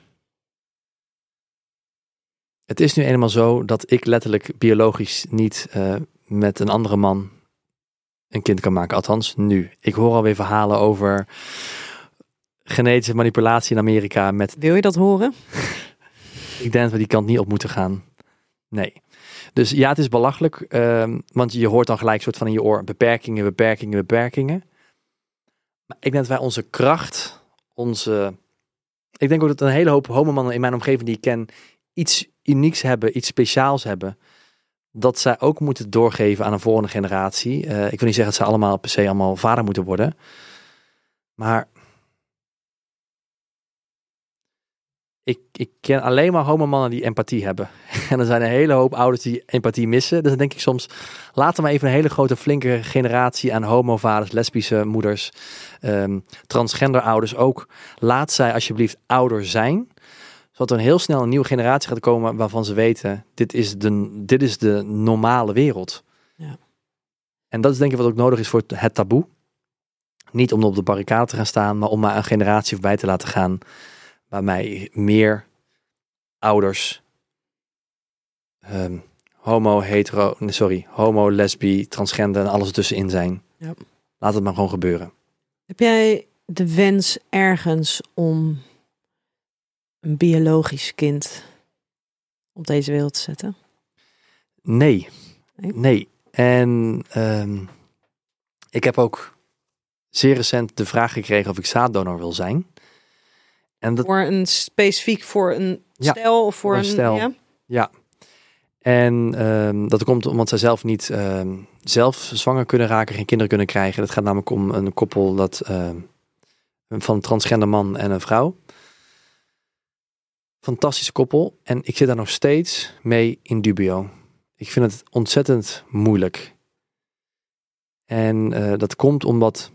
Het is nu eenmaal zo dat ik letterlijk biologisch niet uh, met een andere man een kind kan maken. Althans, nu. Ik hoor alweer verhalen over genetische manipulatie in Amerika. Met... Wil je dat horen? Ik denk dat we die kant niet op moeten gaan. Nee. Dus ja, het is belachelijk. Uh, want je hoort dan gelijk soort van in je oor beperkingen, beperkingen, beperkingen. Maar ik denk dat wij onze kracht, onze... Ik denk ook dat een hele hoop homomannen in mijn omgeving die ik ken iets unieks hebben, iets speciaals hebben. Dat zij ook moeten doorgeven aan een volgende generatie. Uh, ik wil niet zeggen dat ze allemaal per se allemaal vader moeten worden. Maar ik, ik ken alleen maar homomannen die empathie hebben. En er zijn een hele hoop ouders die empathie missen. Dus dan denk ik soms, laten we maar even een hele grote flinke generatie aan homovaders, lesbische moeders, um, transgender ouders ook. Laat zij alsjeblieft ouder zijn. Zodat er een heel snel een nieuwe generatie gaat komen waarvan ze weten, dit is de, dit is de normale wereld. Ja. En dat is denk ik wat ook nodig is voor het taboe. Niet om op de barricade te gaan staan, maar om maar een generatie voorbij te laten gaan waarmee meer ouders um, homo, hetero, sorry, homo, lesbi, transgender en alles ertussenin zijn. Ja. Laat het maar gewoon gebeuren. Heb jij de wens ergens om een biologisch kind op deze wereld te zetten? Nee. Nee. Nee. En um, ik heb ook zeer recent de vraag gekregen of ik zaaddonor wil zijn. En dat... Voor een specifiek voor een ja, stel of voor, voor een, een stel. Ja. ja. En um, dat komt omdat zij zelf niet um, zelf zwanger kunnen raken, geen kinderen kunnen krijgen. Het gaat namelijk om een koppel dat uh, van een transgender man en een vrouw. Fantastische koppel. En ik zit daar nog steeds mee in dubio. Ik vind het ontzettend moeilijk. En uh, dat komt omdat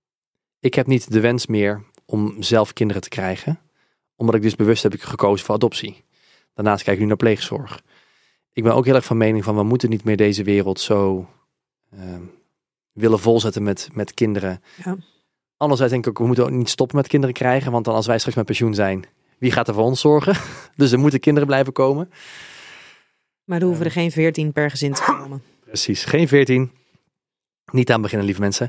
ik heb niet de wens meer om zelf kinderen te krijgen. Omdat ik dus bewust heb gekozen voor adoptie. Daarnaast kijk ik nu naar pleegzorg. Ik ben ook heel erg van mening van we moeten niet meer deze wereld zo uh, willen volzetten met, met kinderen. Ja. Anderzijds denk ik ook, we moeten ook niet stoppen met kinderen krijgen. Want dan als wij straks met pensioen zijn, wie gaat er voor ons zorgen? Dus er moeten kinderen blijven komen. Maar er hoeven er geen veertien per gezin te komen. Precies, geen veertien. Niet aan beginnen, lieve mensen.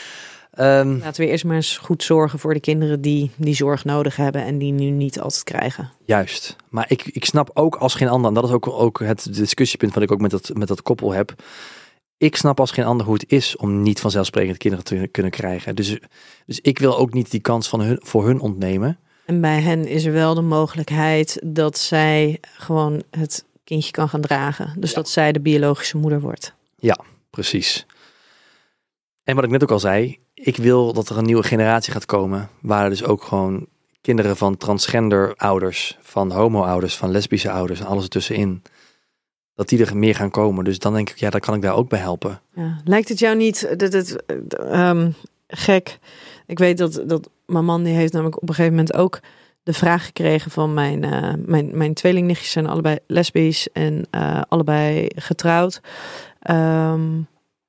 Um, Laten we eerst maar eens goed zorgen voor de kinderen die die zorg nodig hebben en die nu niet altijd krijgen. Juist. Maar ik, ik snap ook als geen ander, en dat is ook, ook het discussiepunt wat ik ook met dat, met dat koppel heb. Ik snap als geen ander hoe het is om niet vanzelfsprekend kinderen te kunnen krijgen. Dus, dus ik wil ook niet die kans van hun, voor hun ontnemen. En bij hen is er wel de mogelijkheid dat zij gewoon het kindje kan gaan dragen. Dus ja. dat zij de biologische moeder wordt. Ja, precies. En wat ik net ook al zei, ik wil dat er een nieuwe generatie gaat komen, waar er dus ook gewoon kinderen van transgender ouders, van homo ouders, van lesbische ouders en alles ertussenin, dat die er meer gaan komen. Dus dan denk ik, ja, dan kan ik daar ook bij helpen. Ja. Lijkt het jou niet dat het um, gek? Ik weet dat, dat mijn man die heeft namelijk op een gegeven moment ook de vraag gekregen van mijn, uh, mijn, mijn tweelingnichtjes zijn allebei lesbisch en uh, allebei getrouwd. Um,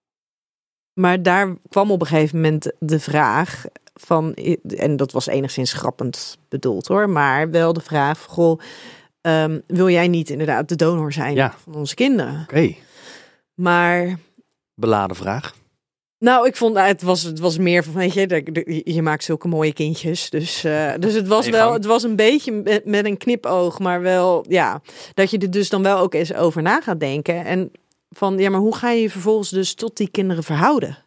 Maar daar kwam op een gegeven moment de vraag van, en dat was enigszins grappend bedoeld hoor, maar wel de vraag, goh, um, wil jij niet inderdaad de donor zijn ja. van onze kinderen? Oké. Okay. Maar beladen vraag. Nou, ik vond het was het was meer van, weet je, je maakt zulke mooie kindjes, dus uh, dus het was wel, het was een beetje met, met een knipoog, maar wel ja, dat je er dus dan wel ook eens over na gaat denken en van, ja, maar hoe ga je je vervolgens dus tot die kinderen verhouden?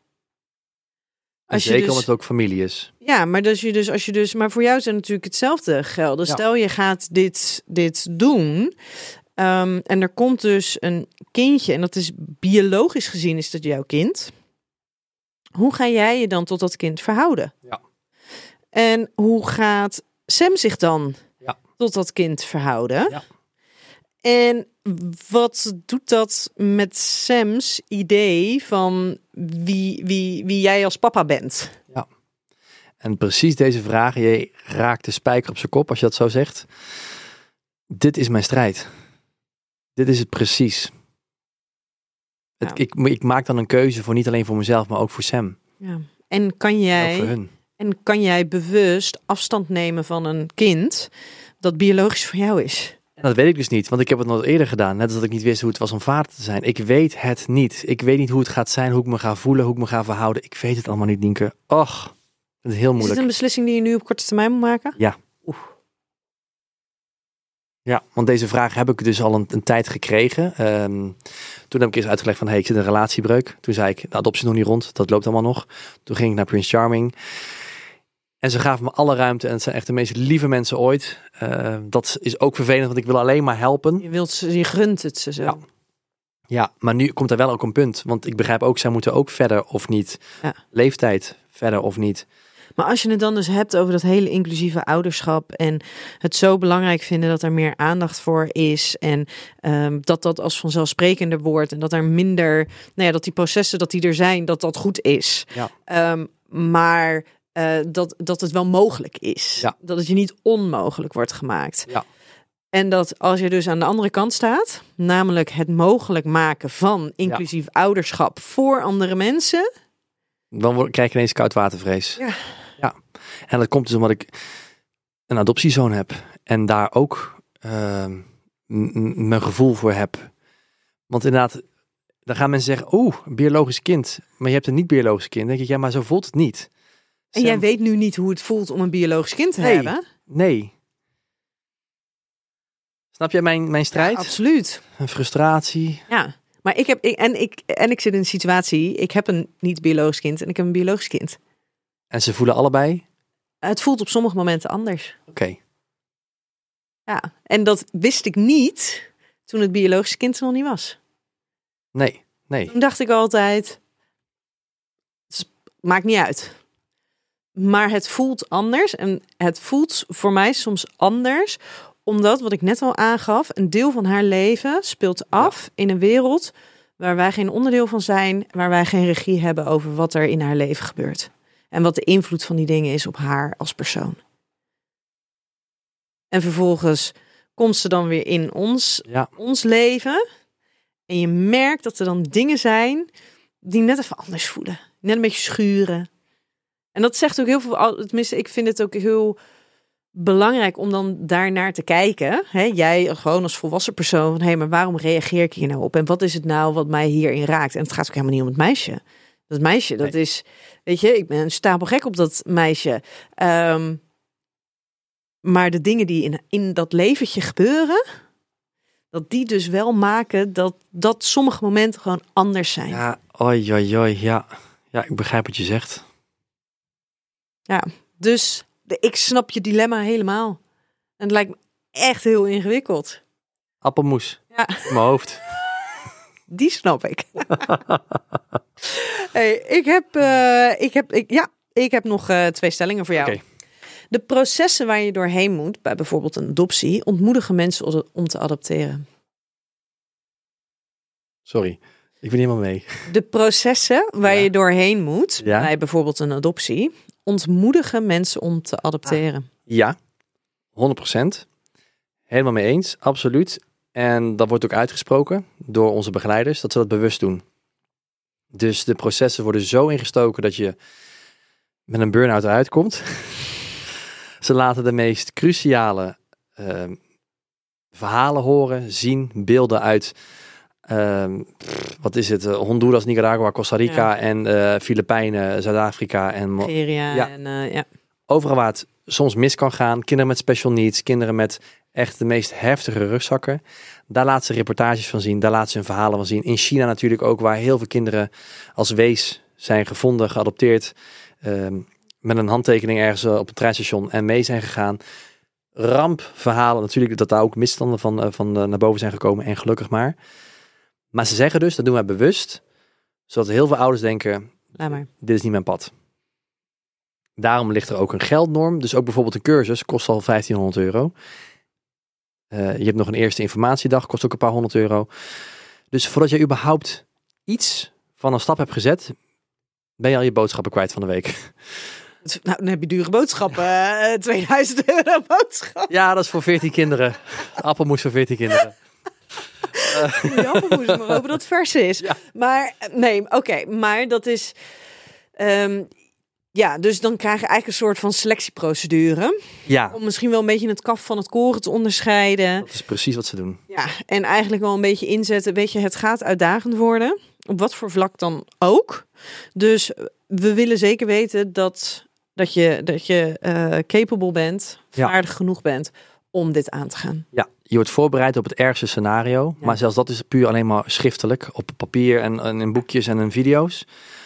Als je zeker dus, omdat het ook familie is. Ja, maar, dus je dus, als je dus, maar voor jou zijn natuurlijk hetzelfde gelden. Ja. Stel je gaat dit, dit doen um, en er komt dus een kindje en dat is biologisch gezien is dat jouw kind. Hoe ga jij je dan tot dat kind verhouden? Ja. En hoe gaat Sam zich dan ja. tot dat kind verhouden? Ja. En wat doet dat met Sam's idee van wie, wie, wie jij als papa bent? Ja. En precies deze vraag, je raakt de spijker op zijn kop als je dat zo zegt. Dit is mijn strijd. Dit is het precies. Ja. Het, ik, ik maak dan een keuze voor niet alleen voor mezelf, maar ook voor Sam. Ja. En kan jij, ook voor hun. En kan jij bewust afstand nemen van een kind dat biologisch voor jou is? Dat weet ik dus niet, want ik heb het nog eerder gedaan. Net als dat ik niet wist hoe het was om vader te zijn. Ik weet het niet. Ik weet niet hoe het gaat zijn, hoe ik me ga voelen, hoe ik me ga verhouden. Ik weet het allemaal niet, Nienke. Och, het is heel moeilijk. Is het een beslissing die je nu op korte termijn moet maken? Ja. Oeh. Ja, want deze vraag heb ik dus al een, een tijd gekregen. Um, toen heb ik eens uitgelegd van, hey, ik zit in een relatiebreuk. Toen zei ik, de adoptie is nog niet rond, dat loopt allemaal nog. Toen ging ik naar Prince Charming. En ze gaven me alle ruimte en het zijn echt de meest lieve mensen ooit. Uh, dat is ook vervelend, want ik wil alleen maar helpen. Je wilt ze, je gunt het ze zo. Ja. Ja, maar nu komt er wel ook een punt. Want ik begrijp ook, zij moeten ook verder of niet. Ja. Leeftijd verder of niet. Maar als je het dan dus hebt over dat hele inclusieve ouderschap en het zo belangrijk vinden dat er meer aandacht voor is en um, dat dat als vanzelfsprekender wordt en dat er minder, nou ja, dat die processen dat die er zijn, dat dat goed is. Ja. Um, maar uh, dat, dat het wel mogelijk is. Ja. Dat het je niet onmogelijk wordt gemaakt. Ja. En dat als je dus aan de andere kant staat, namelijk het mogelijk maken van inclusief ja. ouderschap voor andere mensen, dan krijg je ineens koudwatervrees. Ja. Ja. En dat komt dus omdat ik een adoptiezoon heb en daar ook uh, m- mijn gevoel voor heb. Want inderdaad, dan gaan mensen zeggen, oeh, een biologisch kind, maar je hebt een niet-biologisch kind. Dan denk ik, ja, maar zo voelt het niet. En jij weet nu niet hoe het voelt om een biologisch kind te nee, hebben? Nee. Snap jij mijn, mijn strijd? Ja, absoluut. Een frustratie. Ja, maar ik heb ik, en ik en ik zit in een situatie. Ik heb een niet-biologisch kind en ik heb een biologisch kind. En ze voelen allebei? Het voelt op sommige momenten anders. Oké. Okay. Ja, en dat wist ik niet toen het biologische kind er nog niet was. Nee, nee. Toen dacht ik altijd, het maakt niet uit. maar het voelt anders. En het voelt voor mij soms anders. Omdat, wat ik net al aangaf, een deel van haar leven speelt af ja. in een wereld waar wij geen onderdeel van zijn. Waar wij geen regie hebben over wat er in haar leven gebeurt. En wat de invloed van die dingen is op haar als persoon. En vervolgens komt ze dan weer in ons, ja. ons leven. En je merkt dat er dan dingen zijn die net even anders voelen. Net een beetje schuren. En dat zegt ook heel veel. Tenminste, ik vind het ook heel belangrijk om dan daarnaar te kijken. Hè, jij gewoon als volwassen persoon. Hé, hey, maar waarom reageer ik hier nou op? En wat is het nou wat mij hierin raakt? En het gaat ook helemaal niet om het meisje. Dat meisje, dat nee. is... Weet je, ik ben een stapel gek op dat meisje. Um, maar de dingen die in, in dat leventje gebeuren... dat die dus wel maken dat, dat sommige momenten gewoon anders zijn. Ja, oi, oi, oi, ja. Ja, ik begrijp wat je zegt. Ja, dus de, ik snap je dilemma helemaal. En het lijkt me echt heel ingewikkeld. Appelmoes. Ja. In mijn hoofd. Die snap ik. Hey, ik heb, uh, ik heb, ik, ja, ik heb nog uh, twee stellingen voor jou. Okay. De processen waar je doorheen moet, bij bijvoorbeeld een adoptie, ontmoedigen mensen om te adopteren. Sorry, ik ben helemaal mee. De processen waar ja. je doorheen moet, ja. bij bijvoorbeeld een adoptie, ontmoedigen mensen om te adopteren. Ja, honderd procent. Helemaal mee eens, absoluut. En dat wordt ook uitgesproken door onze begeleiders, dat ze dat bewust doen. Dus de processen worden zo ingestoken dat je met een burn-out eruit komt. Ze laten de meest cruciale uh, verhalen horen, zien, beelden uit, uh, wat is het, uh, Honduras, Nicaragua, Costa Rica ja. en uh, Filipijnen, Zuid-Afrika en Nigeria. Ja. En, uh, ja. Overal waar het soms mis kan gaan, kinderen met special needs, kinderen met echt de meest heftige rugzakken. Daar laten ze reportages van zien, daar laten ze hun verhalen van zien. In China natuurlijk ook, waar heel veel kinderen als wees zijn gevonden, geadopteerd, uh, met een handtekening ergens op een treinstation en mee zijn gegaan. Rampverhalen natuurlijk, dat daar ook misstanden van, van uh, naar boven zijn gekomen en gelukkig maar. Maar ze zeggen dus, dat doen wij bewust, zodat heel veel ouders denken, Laat maar. Dit is niet mijn pad. Daarom ligt er ook een geldnorm. Dus ook bijvoorbeeld een cursus kost al vijftienhonderd euro. Uh, je hebt nog een eerste informatiedag, kost ook een paar honderd euro. Dus voordat je überhaupt iets van een stap hebt gezet, ben je al je boodschappen kwijt van de week. Nou, dan heb je dure boodschappen. Uh, tweeduizend euro boodschap. Ja, dat is voor veertien kinderen. Appelmoes voor veertien kinderen. Uh. Die appelmoes, maar hopen dat het vers is. Ja. Maar nee, oké. Okay, maar dat is... Um, ja, dus dan krijg je eigenlijk een soort van selectieprocedure. Ja. Om misschien wel een beetje het kaf van het koren te onderscheiden. Dat is precies wat ze doen. Ja, en eigenlijk wel een beetje inzetten. Weet je, het gaat uitdagend worden. Op wat voor vlak dan ook. Dus we willen zeker weten dat, dat je, dat je uh, capable bent, vaardig ja. genoeg bent om dit aan te gaan. Ja, je wordt voorbereid op het ergste scenario. Ja. Maar zelfs dat is puur alleen maar schriftelijk. Op papier en, en in boekjes en in video's.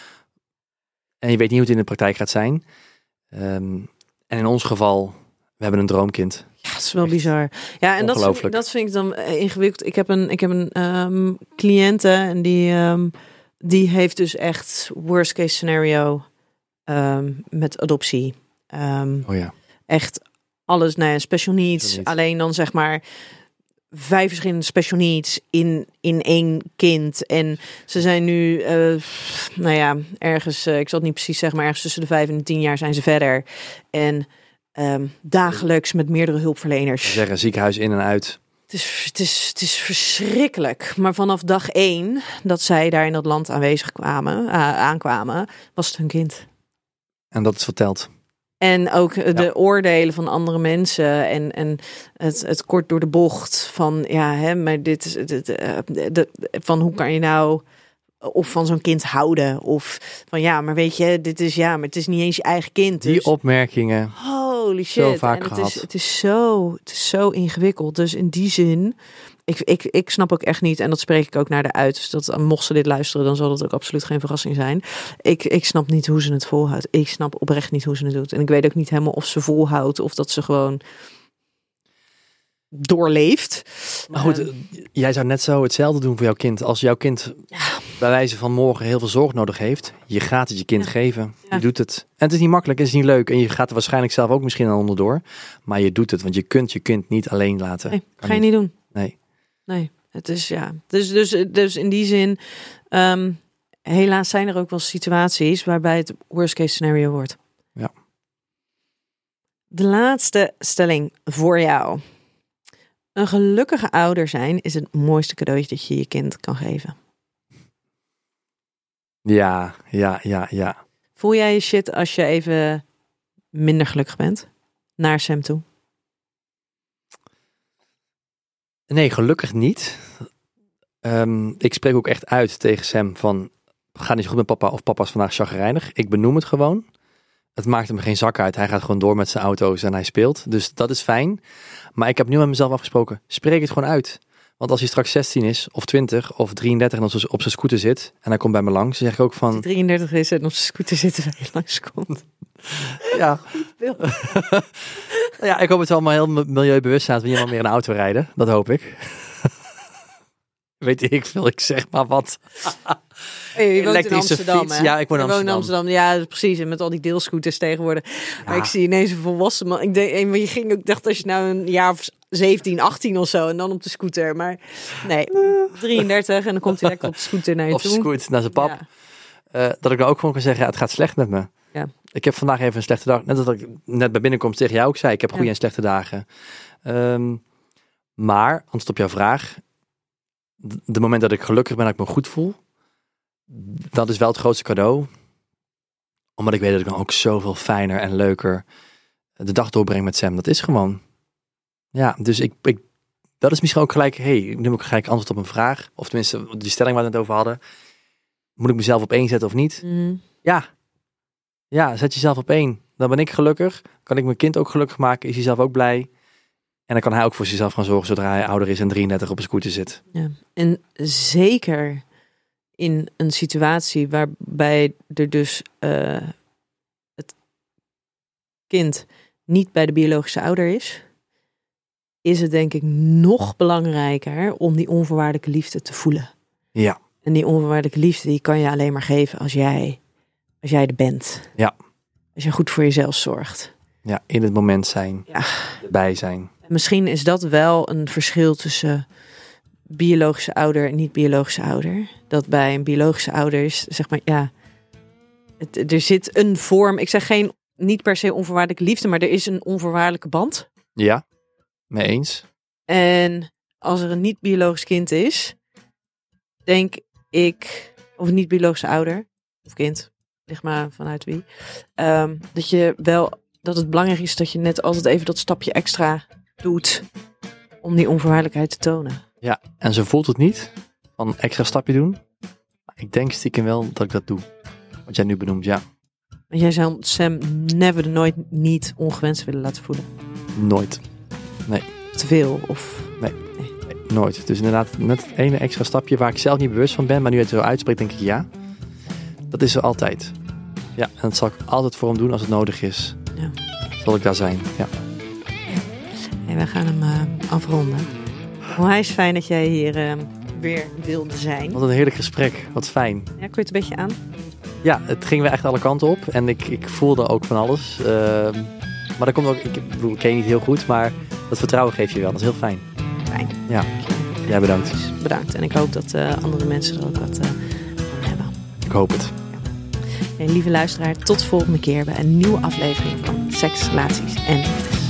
En je weet niet hoe het in de praktijk gaat zijn. Um, en in ons geval, we hebben een droomkind. Ja, dat is wel Echt bizar. Ja, en dat vind, dat vind ik dan ingewikkeld. Ik heb een, ik heb een um, cliënte en die, um, die heeft dus echt worst case scenario um, met adoptie. Um, oh ja. Echt alles, nou ja, special needs. Niet. Alleen dan zeg maar vijf verschillende special needs in, in één kind. En ze zijn nu, uh, nou ja, ergens, uh, ik zal het niet precies zeggen, maar ergens tussen de vijf en de tien jaar zijn ze verder. En um, dagelijks met meerdere hulpverleners. Zeggen ziekenhuis in en uit. Het is, het is, het is verschrikkelijk. Maar vanaf dag één dat zij daar in dat land aanwezig kwamen, uh, aankwamen, was het hun kind. En dat is verteld. En ook de ja. oordelen van andere mensen en, en het, het kort door de bocht van ja, hè, maar dit is de, de, de, de, van hoe kan je nou of van zo'n kind houden of van ja, maar weet je, dit is ja, maar het is niet eens je eigen kind. Dus, die opmerkingen. Holy shit! Zo vaak en het gehad. is, het is zo, het is zo ingewikkeld. Dus in die zin, ik, ik, ik snap ook echt niet, en dat spreek ik ook naar de uit. Dus dat mocht ze dit luisteren, dan zal dat ook absoluut geen verrassing zijn. Ik, ik snap niet hoe ze het volhoudt. Ik snap oprecht niet hoe ze het doet. En ik weet ook niet helemaal of ze volhoudt of dat ze gewoon doorleeft. Maar goed, uh, jij zou net zo hetzelfde doen voor jouw kind. Als jouw kind ja. bij wijze van morgen heel veel zorg nodig heeft, je gaat het je kind ja. geven. Ja. Je doet het. En het is niet makkelijk, het is niet leuk. En je gaat er waarschijnlijk zelf ook misschien aan onderdoor. Maar je doet het, want je kunt je kind niet alleen laten. Nee, ga je niet doen. Nee. Nee, het is ja. Dus, dus, dus in die zin, um, helaas zijn er ook wel situaties waarbij het worst case scenario wordt. Ja. De laatste stelling voor jou. Een gelukkige ouder zijn is het mooiste cadeautje dat je je kind kan geven. Ja, ja, ja, ja. Voel jij je shit als je even minder gelukkig bent? Naar Sam toe? Nee, gelukkig niet. Um, ik spreek ook echt uit tegen Sam van, ga niet zo goed met papa of papa is vandaag chagrijnig. Ik benoem het gewoon. Het maakt hem geen zak uit. Hij gaat gewoon door met zijn auto's en hij speelt. Dus dat is fijn. Maar ik heb nu met mezelf afgesproken, spreek het gewoon uit. Want als hij straks zestien is, of twintig, of drieëndertig en op zijn scooter zit, en hij komt bij me langs, dan zeg ik ook van... drieëndertig is en op zijn scooter zit waar je langs komt. Ja. Ja, ik hoop het wel maar heel milieubewust zijn dat we niet meer in een auto rijden. Dat hoop ik. Weet ik veel, ik zeg maar wat. Hey, je woont in Amsterdam, fiets. Ja, ik woon in Amsterdam. in Amsterdam. Ja, precies. En met al die deelscooters tegenwoordig. Ja. Maar ik zie ineens een volwassen man. Ik denk, je ging ook dacht als je nou een jaar of zeventien, achttien of zo en dan op de scooter. Maar nee, drieëndertig en dan komt hij lekker op de scooter naar je op toe. Op scooter naar zijn pap. Ja. Uh, dat ik dan ook gewoon kan zeggen, ja, het gaat slecht met me. Ja. Ik heb vandaag even een slechte dag. Net dat ik net bij binnenkomst tegen jou ook zei, ik heb goede ja. en slechte dagen. Um, maar, antwoord op jouw vraag. De moment dat ik gelukkig ben, dat ik me goed voel, dat is wel het grootste cadeau. Omdat ik weet dat ik dan ook zoveel fijner en leuker de dag doorbreng met Sam. Dat is gewoon. Ja, dus ik, ik dat is misschien ook gelijk, hey, nu heb ik gelijk antwoord op een vraag. Of tenminste, die stelling waar we het over hadden. Moet ik mezelf op één zetten of niet? Mm. Ja. Ja, zet jezelf op één. Dan ben ik gelukkig. Kan ik mijn kind ook gelukkig maken. Is hij zelf ook blij. En dan kan hij ook voor zichzelf gaan zorgen zodra hij ouder is en drieëndertig op een scooter zit. Ja. En zeker in een situatie waarbij er dus uh, het kind niet bij de biologische ouder is, is het denk ik nog belangrijker om die onvoorwaardelijke liefde te voelen. Ja. En die onvoorwaardelijke liefde die kan je alleen maar geven als jij, als jij er bent. Ja. Als je goed voor jezelf zorgt. Ja, in het moment zijn. Ja. Erbij zijn. Misschien is dat wel een verschil tussen biologische ouder en niet-biologische ouder. Dat bij een biologische ouder is, zeg maar, ja, het, er zit een vorm. Ik zeg geen, niet per se onvoorwaardelijke liefde, maar er is een onvoorwaardelijke band. Ja, mee eens. En als er een niet-biologisch kind is, denk ik, of een niet-biologische ouder of kind, ligt maar vanuit wie, um, dat je wel, dat het belangrijk is dat je net altijd even dat stapje extra doet om die onvoorwaardelijkheid te tonen. Ja, en ze voelt het niet van een extra stapje doen. Maar ik denk stiekem wel dat ik dat doe. Wat jij nu benoemt, ja. En jij zou Sam never nooit niet ongewenst willen laten voelen? Nooit. Nee. Te veel of... Nee. nee. nee. Nooit. Dus inderdaad net het ene extra stapje waar ik zelf niet bewust van ben, maar nu het zo uitspreekt, denk ik ja. Dat is er altijd. Ja, en dat zal ik altijd voor hem doen als het nodig is. Ja. Zal ik daar zijn, ja. Hey, wij gaan hem uh, afronden. Onwijs fijn dat jij hier uh, weer wilde zijn. Wat een heerlijk gesprek. Wat fijn. Ja, kun je het een beetje aan? Ja, het ging weer echt alle kanten op. En ik, ik voelde ook van alles. Uh, maar dat komt ook, ik, ik, ik ken je niet heel goed, maar dat vertrouwen geef je wel. Dat is heel fijn. Fijn. Ja, jij bedankt. Bedankt. En ik hoop dat uh, andere mensen er ook wat uh, van hebben. Ik hoop het. Ja. Hey, lieve luisteraar, tot de volgende keer bij een nieuwe aflevering van Seks, Relaties en Liefde.